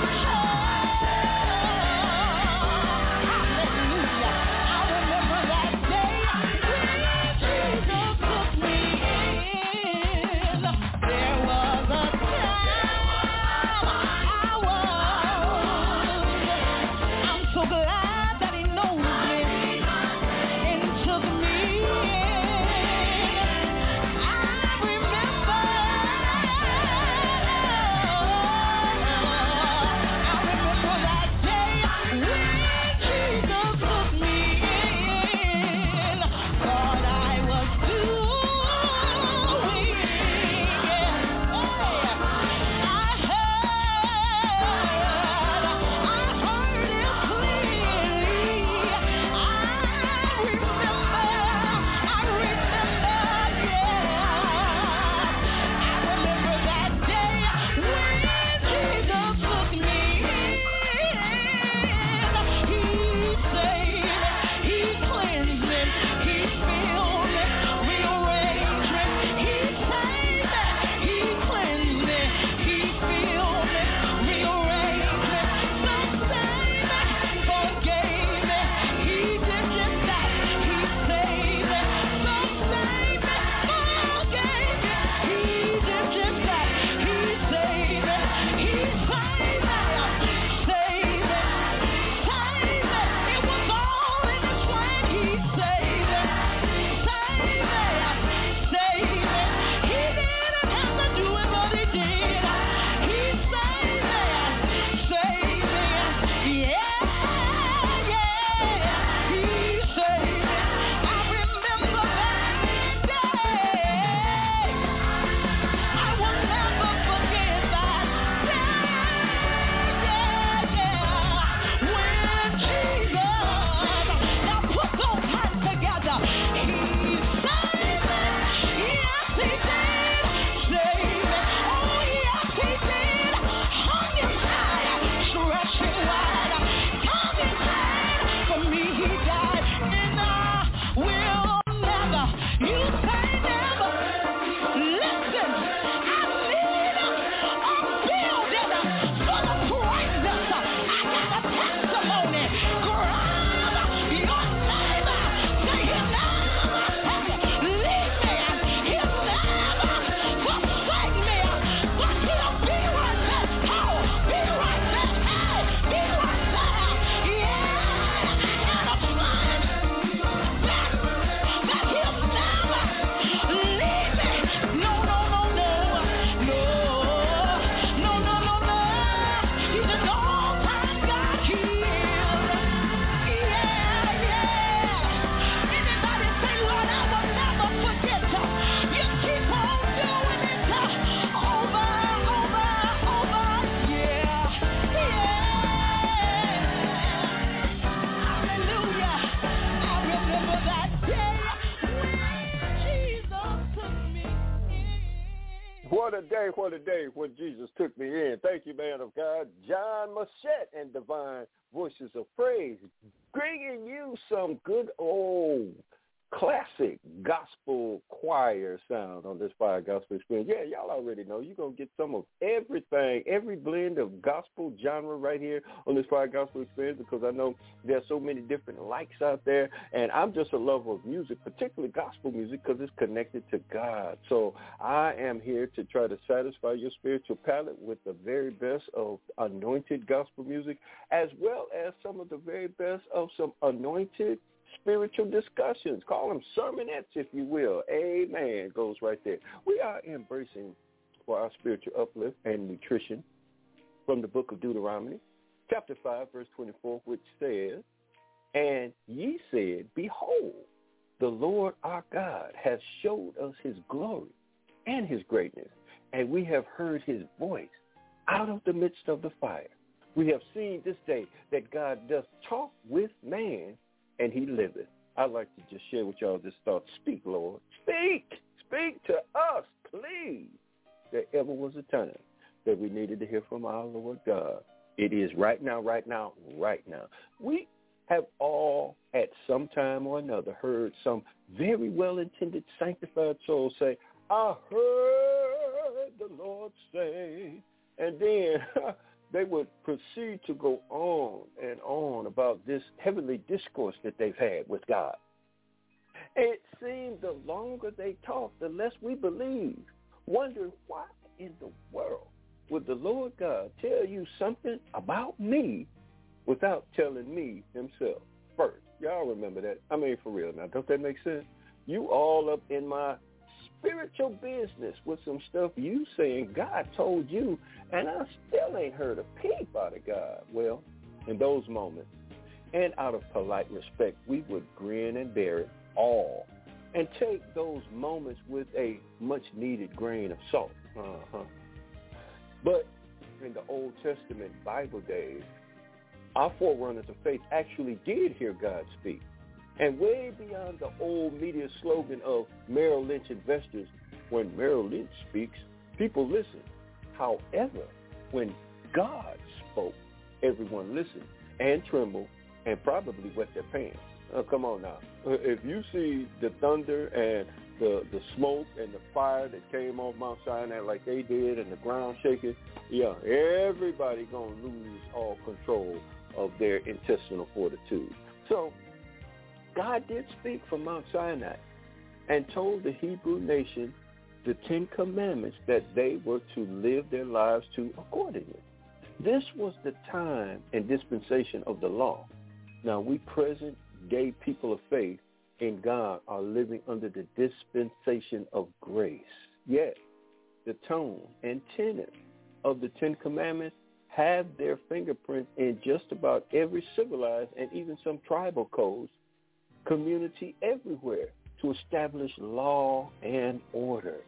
Speaker 3: What a day when Jesus took me in. Thank you, man of God. John Machette and Divine Voices of Praise, bringing you some good old classic gospel choir sound on this Fire Gospel Experience. Yeah, y'all already know you're going to get some of everything, every blend of gospel genre right here on this Fire Gospel Experience, because I know there's so many different likes out there, and I'm just a lover of music, particularly gospel music, because it's connected to God. So I am here to try to satisfy your spiritual palate with the very best of anointed gospel music, as well as some of the very best of some anointed spiritual discussions. Call them sermonettes, if you will. Amen. Goes right there. We are embracing for our spiritual uplift and nutrition from the book of Deuteronomy, chapter 5, verse 24, which says, "And ye said, Behold, the Lord our God has showed us his glory and his greatness, and we have heard his voice out of the midst of the fire. We have seen this day that God does talk with man, and he liveth." I'd like to just share with y'all this thought. Speak, Lord. Speak. Speak to us, please. There ever was a time that we needed to hear from our Lord God. It is right now, right now, right now. We have all at some time or another heard some very well-intended sanctified soul say, "I heard the Lord say," and then they would proceed to go on and on about this heavenly discourse that they've had with God. It seemed the longer they talked, the less we believed, wondering why in the world would the Lord God tell you something about me without telling me himself first. Y'all remember that? I mean, for real now. Don't that make sense? You all up in my spiritual business with some stuff you saying God told you, and I still ain't heard a peep out of God. Well, in those moments, and out of polite respect, we would grin and bear it all and take those moments with a much-needed grain of salt. But in the Old Testament Bible days, our forerunners of faith actually did hear God speak. And way beyond the old media slogan of Merrill Lynch investors, when Merrill Lynch speaks, people listen. However, when God spoke, everyone listened and trembled and probably wet their pants. Come on now. If you see the thunder and the smoke and the fire that came off Mount Sinai like they did and the ground shaking, yeah, everybody going to lose all control of their intestinal fortitude. So God did speak from Mount Sinai and told the Hebrew nation the 10 Commandments that they were to live their lives to accordingly. This was the time and dispensation of the law. Now, we present day people of faith in God are living under the dispensation of grace. Yet, the tone and tenor of the 10 Commandments have their fingerprints in just about every civilized and even some tribal codes community everywhere to establish law and order.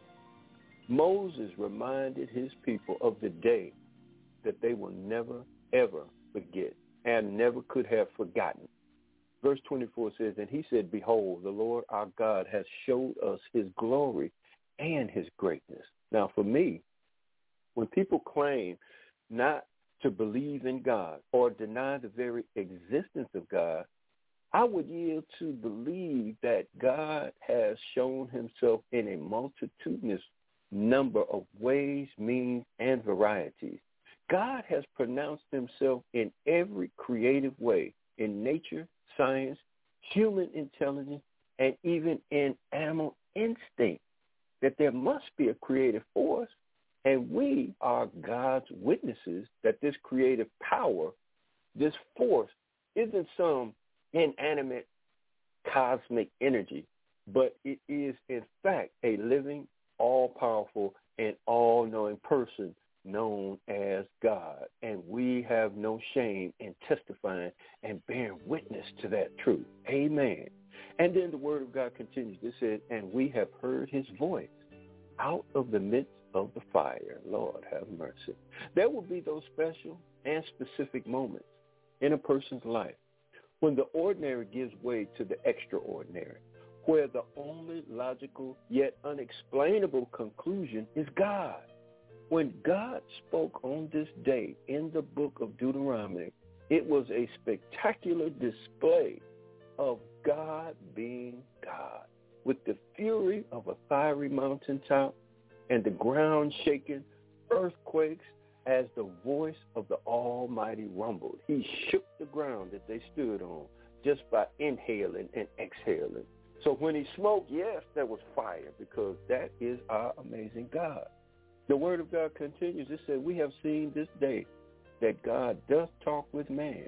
Speaker 3: Moses reminded his people of the day that they will never, ever forget and never could have forgotten. Verse 24 says, "And he said, Behold, the Lord our God has showed us his glory and his greatness." Now, for me, when people claim not to believe in God or deny the very existence of God, I would yield to believe that God has shown himself in a multitudinous number of ways, means, and varieties. God has pronounced himself in every creative way, in nature, science, human intelligence, and even in animal instinct, that there must be a creative force, and we are God's witnesses that this creative power, this force, isn't some inanimate cosmic energy, but it is in fact a living, all-powerful, and all-knowing person known as God. And we have no shame in testifying and bearing witness to that truth. Amen. And then the word of God continues. It says, "And we have heard his voice out of the midst of the fire." Lord have mercy. There will be those special and specific moments in a person's life when the ordinary gives way to the extraordinary, where the only logical yet unexplainable conclusion is God. When God spoke on this day in the book of Deuteronomy, it was a spectacular display of God being God, with the fury of a fiery mountaintop and the ground shaking, earthquakes as the voice of the Almighty rumbled. He shook the ground that they stood on just by inhaling and exhaling. So when he spoke, yes, there was fire, because that is our amazing God. The word of God continues. It said, we have seen this day that God doth talk with man,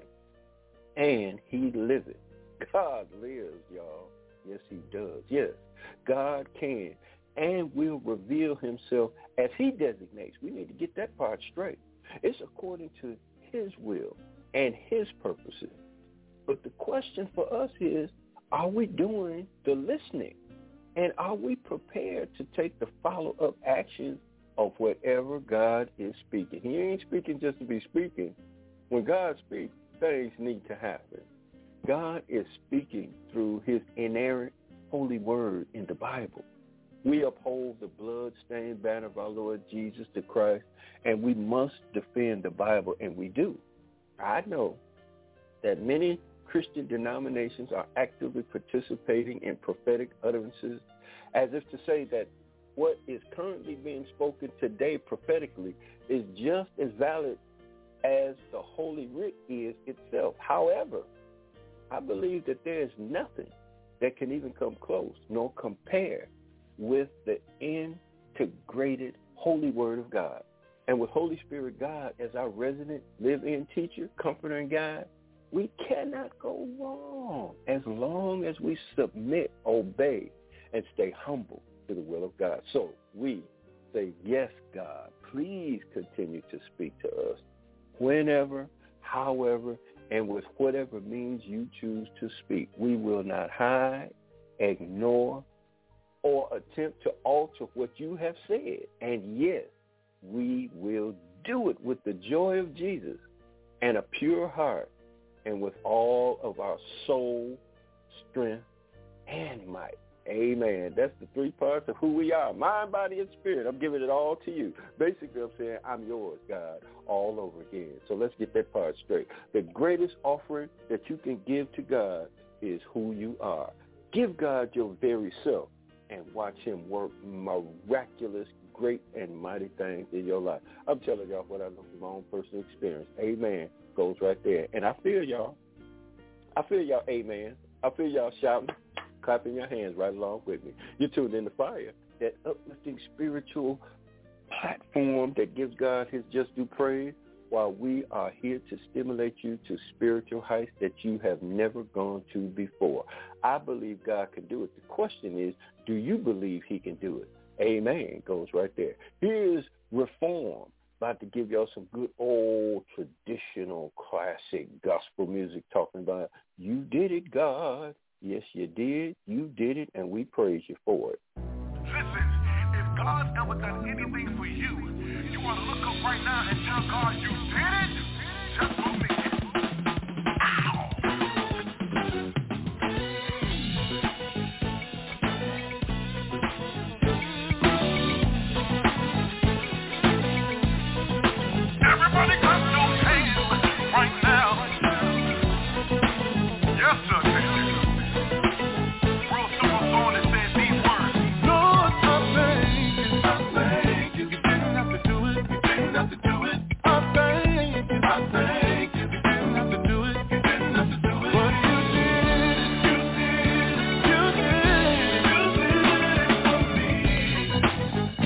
Speaker 3: and he liveth. God lives, y'all. Yes, he does. Yes, God can and will reveal himself as he designates. We need to get that part straight. It's according to his will and his purposes. But the question for us is, are we doing the listening? And are we prepared to take the follow-up actions of whatever God is speaking? He ain't speaking just to be speaking. When God speaks, things need to happen. God is speaking through his inerrant holy word in the Bible. We uphold the blood-stained banner of our Lord Jesus the Christ, and we must defend the Bible, and we do. I know that many Christian denominations are actively participating in prophetic utterances, as if to say that what is currently being spoken today prophetically is just as valid as the Holy Writ is itself. However, I believe that there is nothing that can even come close nor compare with the integrated Holy Word of God. And with Holy Spirit God as our resident live-in teacher, comforter, and guide, we cannot go wrong as long as we submit, obey, and stay humble to the will of God. So we say, yes, God, please continue to speak to us whenever, however, and with whatever means you choose to speak. We will not hide, ignore, or attempt to alter what you have said. And yes, we will do it with the joy of Jesus and a pure heart, and with all of our soul, strength, and might. Amen. That's the three parts of who we are: mind, body, and spirit. I'm giving it all to you. Basically, I'm saying, I'm yours, God, all over again. So let's get that part straight. The greatest offering that you can give to God is who you are. Give God your very self and watch him work miraculous, great, and mighty things in your life. I'm telling y'all what I know from my own personal experience. Amen. Goes right there. And I feel y'all. Amen. I feel y'all shouting, clapping your hands right along with me. You're tuned in to Fire, that uplifting spiritual platform that gives God his just due praise, while we are here to stimulate you to spiritual heights that you have never gone to before. I believe God can do it. The question is, do you believe he can do it? Amen. Goes right there. Here's Reform. About to give y'all some good old traditional classic gospel music, talking about you did it, God. Yes, you did. You did it, and we praise you for it.
Speaker 10: Listen, if God's ever done anything for you, you want to look up right now and tell God you did it. Just believe it. Everybody clap those hands right now. Yes, sir. Real simple song that says these words. Lord, I thank you. You didn't have to do it. You didn't have to do it. I thank you. I thank you. You didn't have to do it. You didn't have to do it. But you did it. You did it. You did it for me.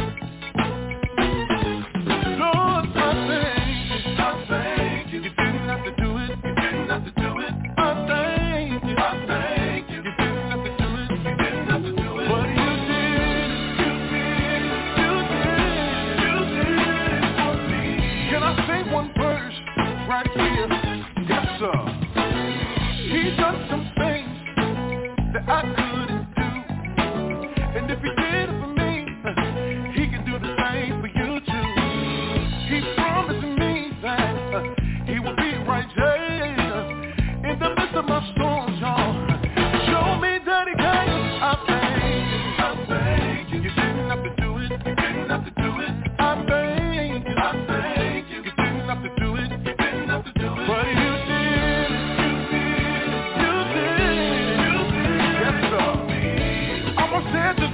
Speaker 10: Lord, I thank you. You didn't have to do it. You didn't have to do it. I thank you. I thank you. You didn't have to do it. You didn't have to do it. But you did it. You did it. You did it. You did it for me. Can I say one verse right here? Yes, sir. He done some things that I couldn't do. And if he did it for me, he can do the same for you too. He promised me that he will be right there in the midst of my storms, y'all. Show me that he can. I thank you. You didn't have to do it. You didn't have to do it. I thank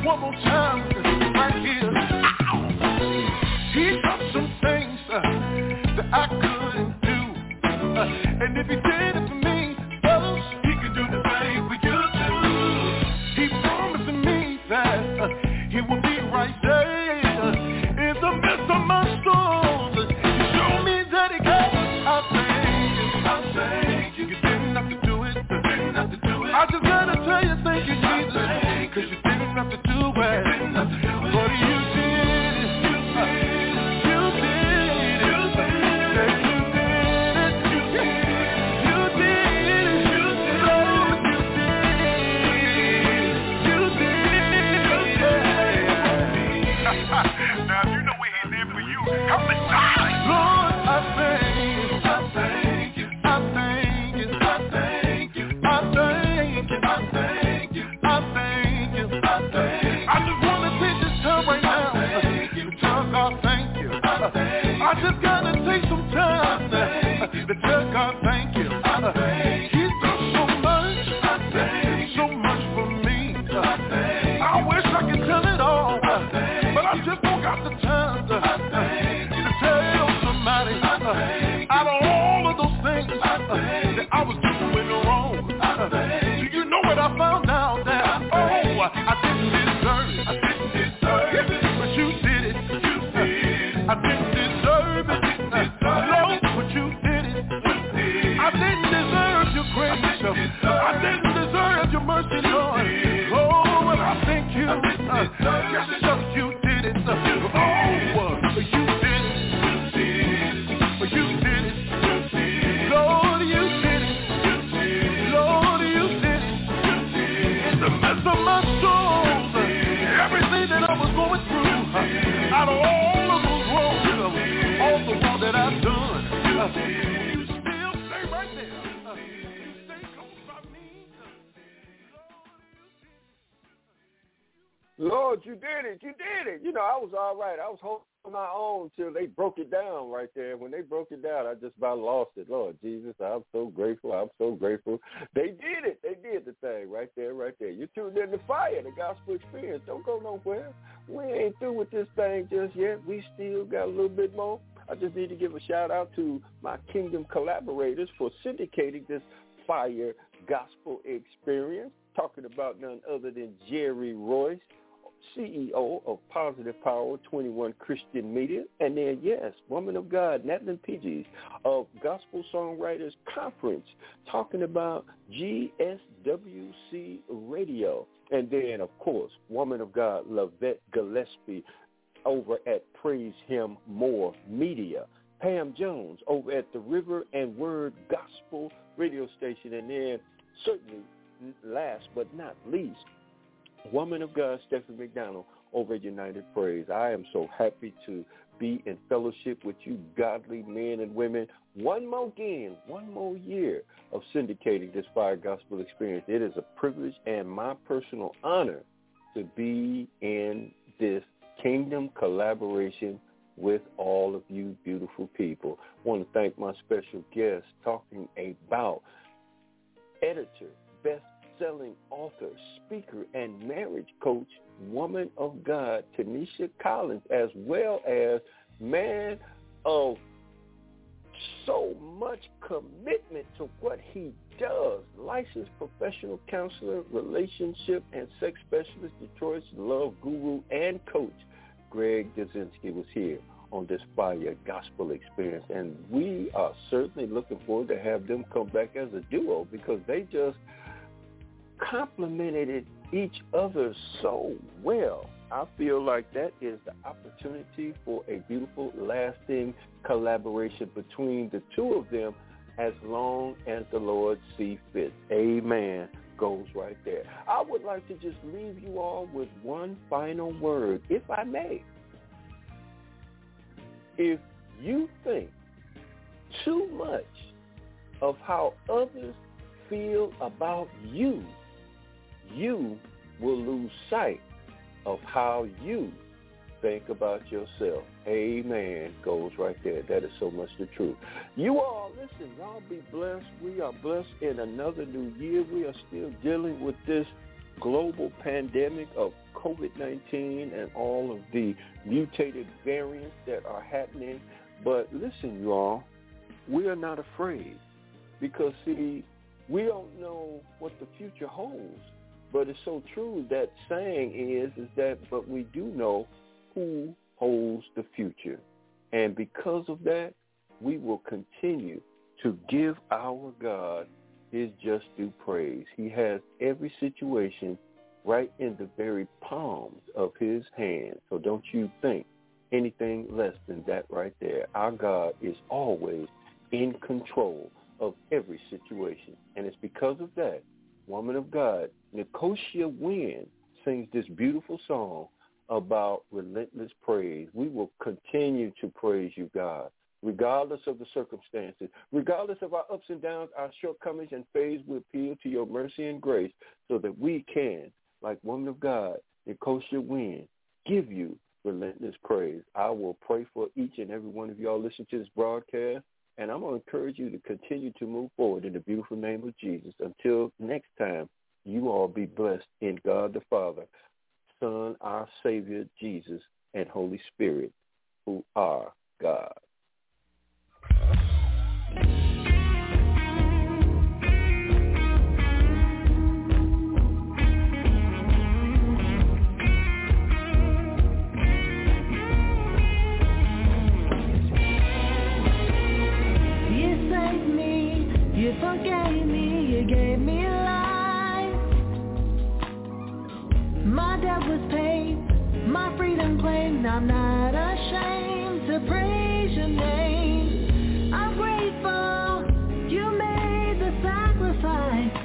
Speaker 10: one more time, right here. He took some things that I couldn't do, and if he did it for me, well, he could do the same for you too. He promised me that he would be right there in the midst of my storms. He showed me that he can. I thank you. You didn't have to do it. I just gotta tell you, thank you, Jesus, 'cause you didn't have to do it, but you did it. You did it. You did it. You did it. Lord, you did it. You did it. Now if you know what he did for you, come and die. Lord, I thank you. I just gotta take some time to tell God thank you. He's done so much for me. I wish I could tell it all, but I just don't got the time to tell somebody out of all of those things that I was doing wrong. Do you know what I found out? That I didn't deserve it, but you did it. I didn't deserve it, Lord, but you did it. I didn't deserve your grace, I didn't deserve your mercy, Lord. Oh, and I thank you, just you did it. Oh, you did it, you did it, Lord, you did it, Lord, you did it. In the midst of my soul, everything that I was going through, out of all of those wrongs, all the wrong that I've done, you still stay right there. You stay close by me.
Speaker 3: Lord, you did it. You did it. You know, I was all right. I was holding my own till they broke it down right there. When they broke it down, I just about lost it. Lord Jesus, I'm so grateful. I'm so grateful. They did it. They did the thing right there, right there. You tuned in to Fire, the Gospel Experience. Don't go nowhere. We ain't through with this thing just yet. We still got a little bit more. I just need to give a shout out to my Kingdom collaborators for syndicating this Fire Gospel Experience. Talking about none other than Jerry Royce, CEO of Positive Power 21 Christian Media, and then, yes, Woman of God, Natalie Pidgeys of Gospel Songwriters Conference, talking about GSWC Radio. And then, of course, Woman of God, Lavette Gillespie over at Praise Him More Media. Pam Jones over at the River and Word Gospel Radio Station. And then, certainly, last but not least, Woman of God, Stephanie McDonald over at United Praise. I am so happy to be in fellowship with you godly men and women. One more year of syndicating this Fire Gospel Experience. It is a privilege and my personal honor to be in this Kingdom collaboration with all of you beautiful people. I want to thank my special guest talking about editor, best-selling author, speaker, and marriage coach, Woman of God, Tanisha Collins, as well as man of so much commitment to what he does, licensed professional counselor, relationship and sex specialist, Detroit's love guru and coach, Greg Dazinski, was here on this Fire Gospel Experience. And we are certainly looking forward to have them come back as a duo because they just complemented each other so well. I feel like that is the opportunity for a beautiful, lasting collaboration between the two of them as long as the Lord see fit. Amen. Goes right there. I would like to just leave you all with one final word, if I may. If you think too much of how others feel about you, you will lose sight of how you think about yourself. Amen. Goes right there. That is so much the truth. You all, listen, y'all be blessed. We are blessed in another new year. We are still dealing with this global pandemic of COVID-19 and all of the mutated variants that are happening. But listen, you all, we are not afraid because, see, we don't know what the future holds. But it's so true, that saying is that, but we do know who holds the future. And because of that, we will continue to give our God his just due praise. He has every situation right in the very palms of his hand. So don't you think anything less than that right there. Our God is always in control of every situation. And it's because of that, woman of God, Nicosia Wynn sings this beautiful song about relentless praise. We will continue to praise you, God, regardless of the circumstances, regardless of our ups and downs, our shortcomings and failures. We appeal to your mercy and grace so that we can, like woman of God, Nicosia Wynn, give you relentless praise. I will pray for each and every one of y'all listening to this broadcast, and I'm going to encourage you to continue to move forward in the beautiful name of Jesus. Until next time, you all be blessed in God the Father, Son, our Savior, Jesus, and Holy Spirit, who are God.
Speaker 1: You forgave me, you gave me life. My debt was paid, my freedom claimed. I'm not ashamed to praise your name. I'm grateful you made the sacrifice.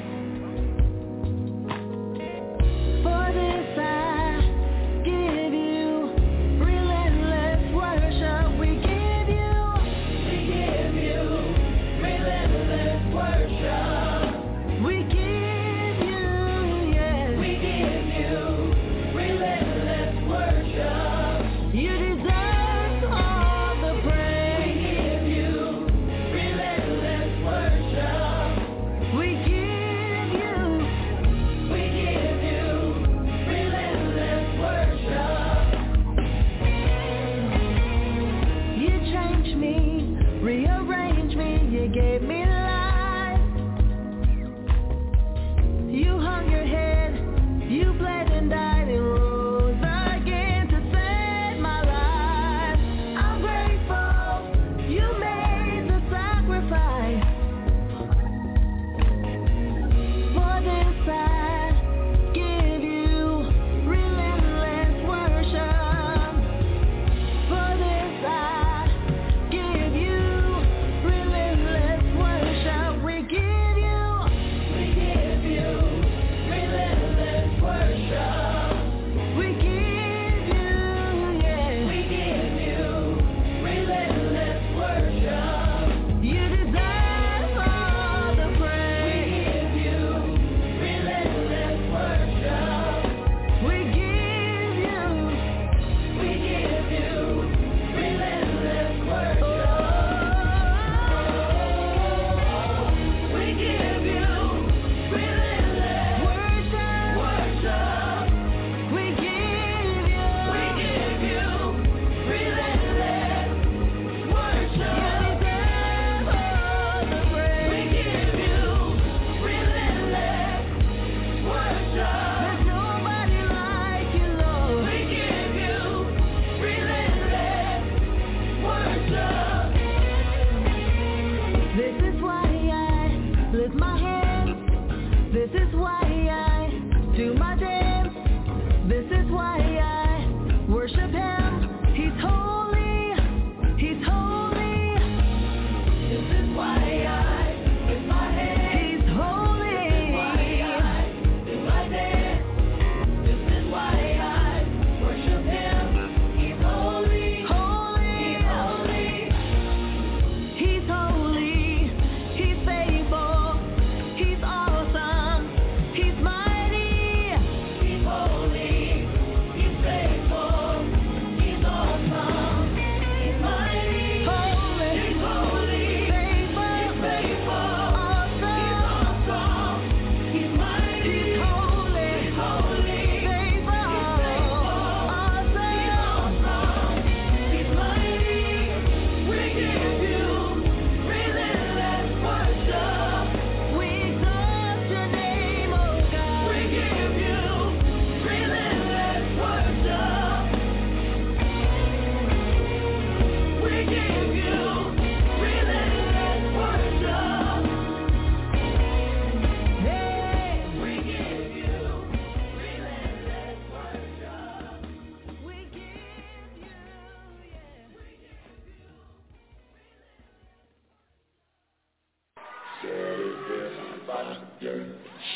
Speaker 1: For this I give you relentless worship. We give you relentless worship. We give you, yes, we give you relentless worship. You deserve all the praise.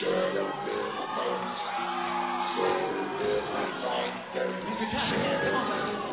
Speaker 1: Come on,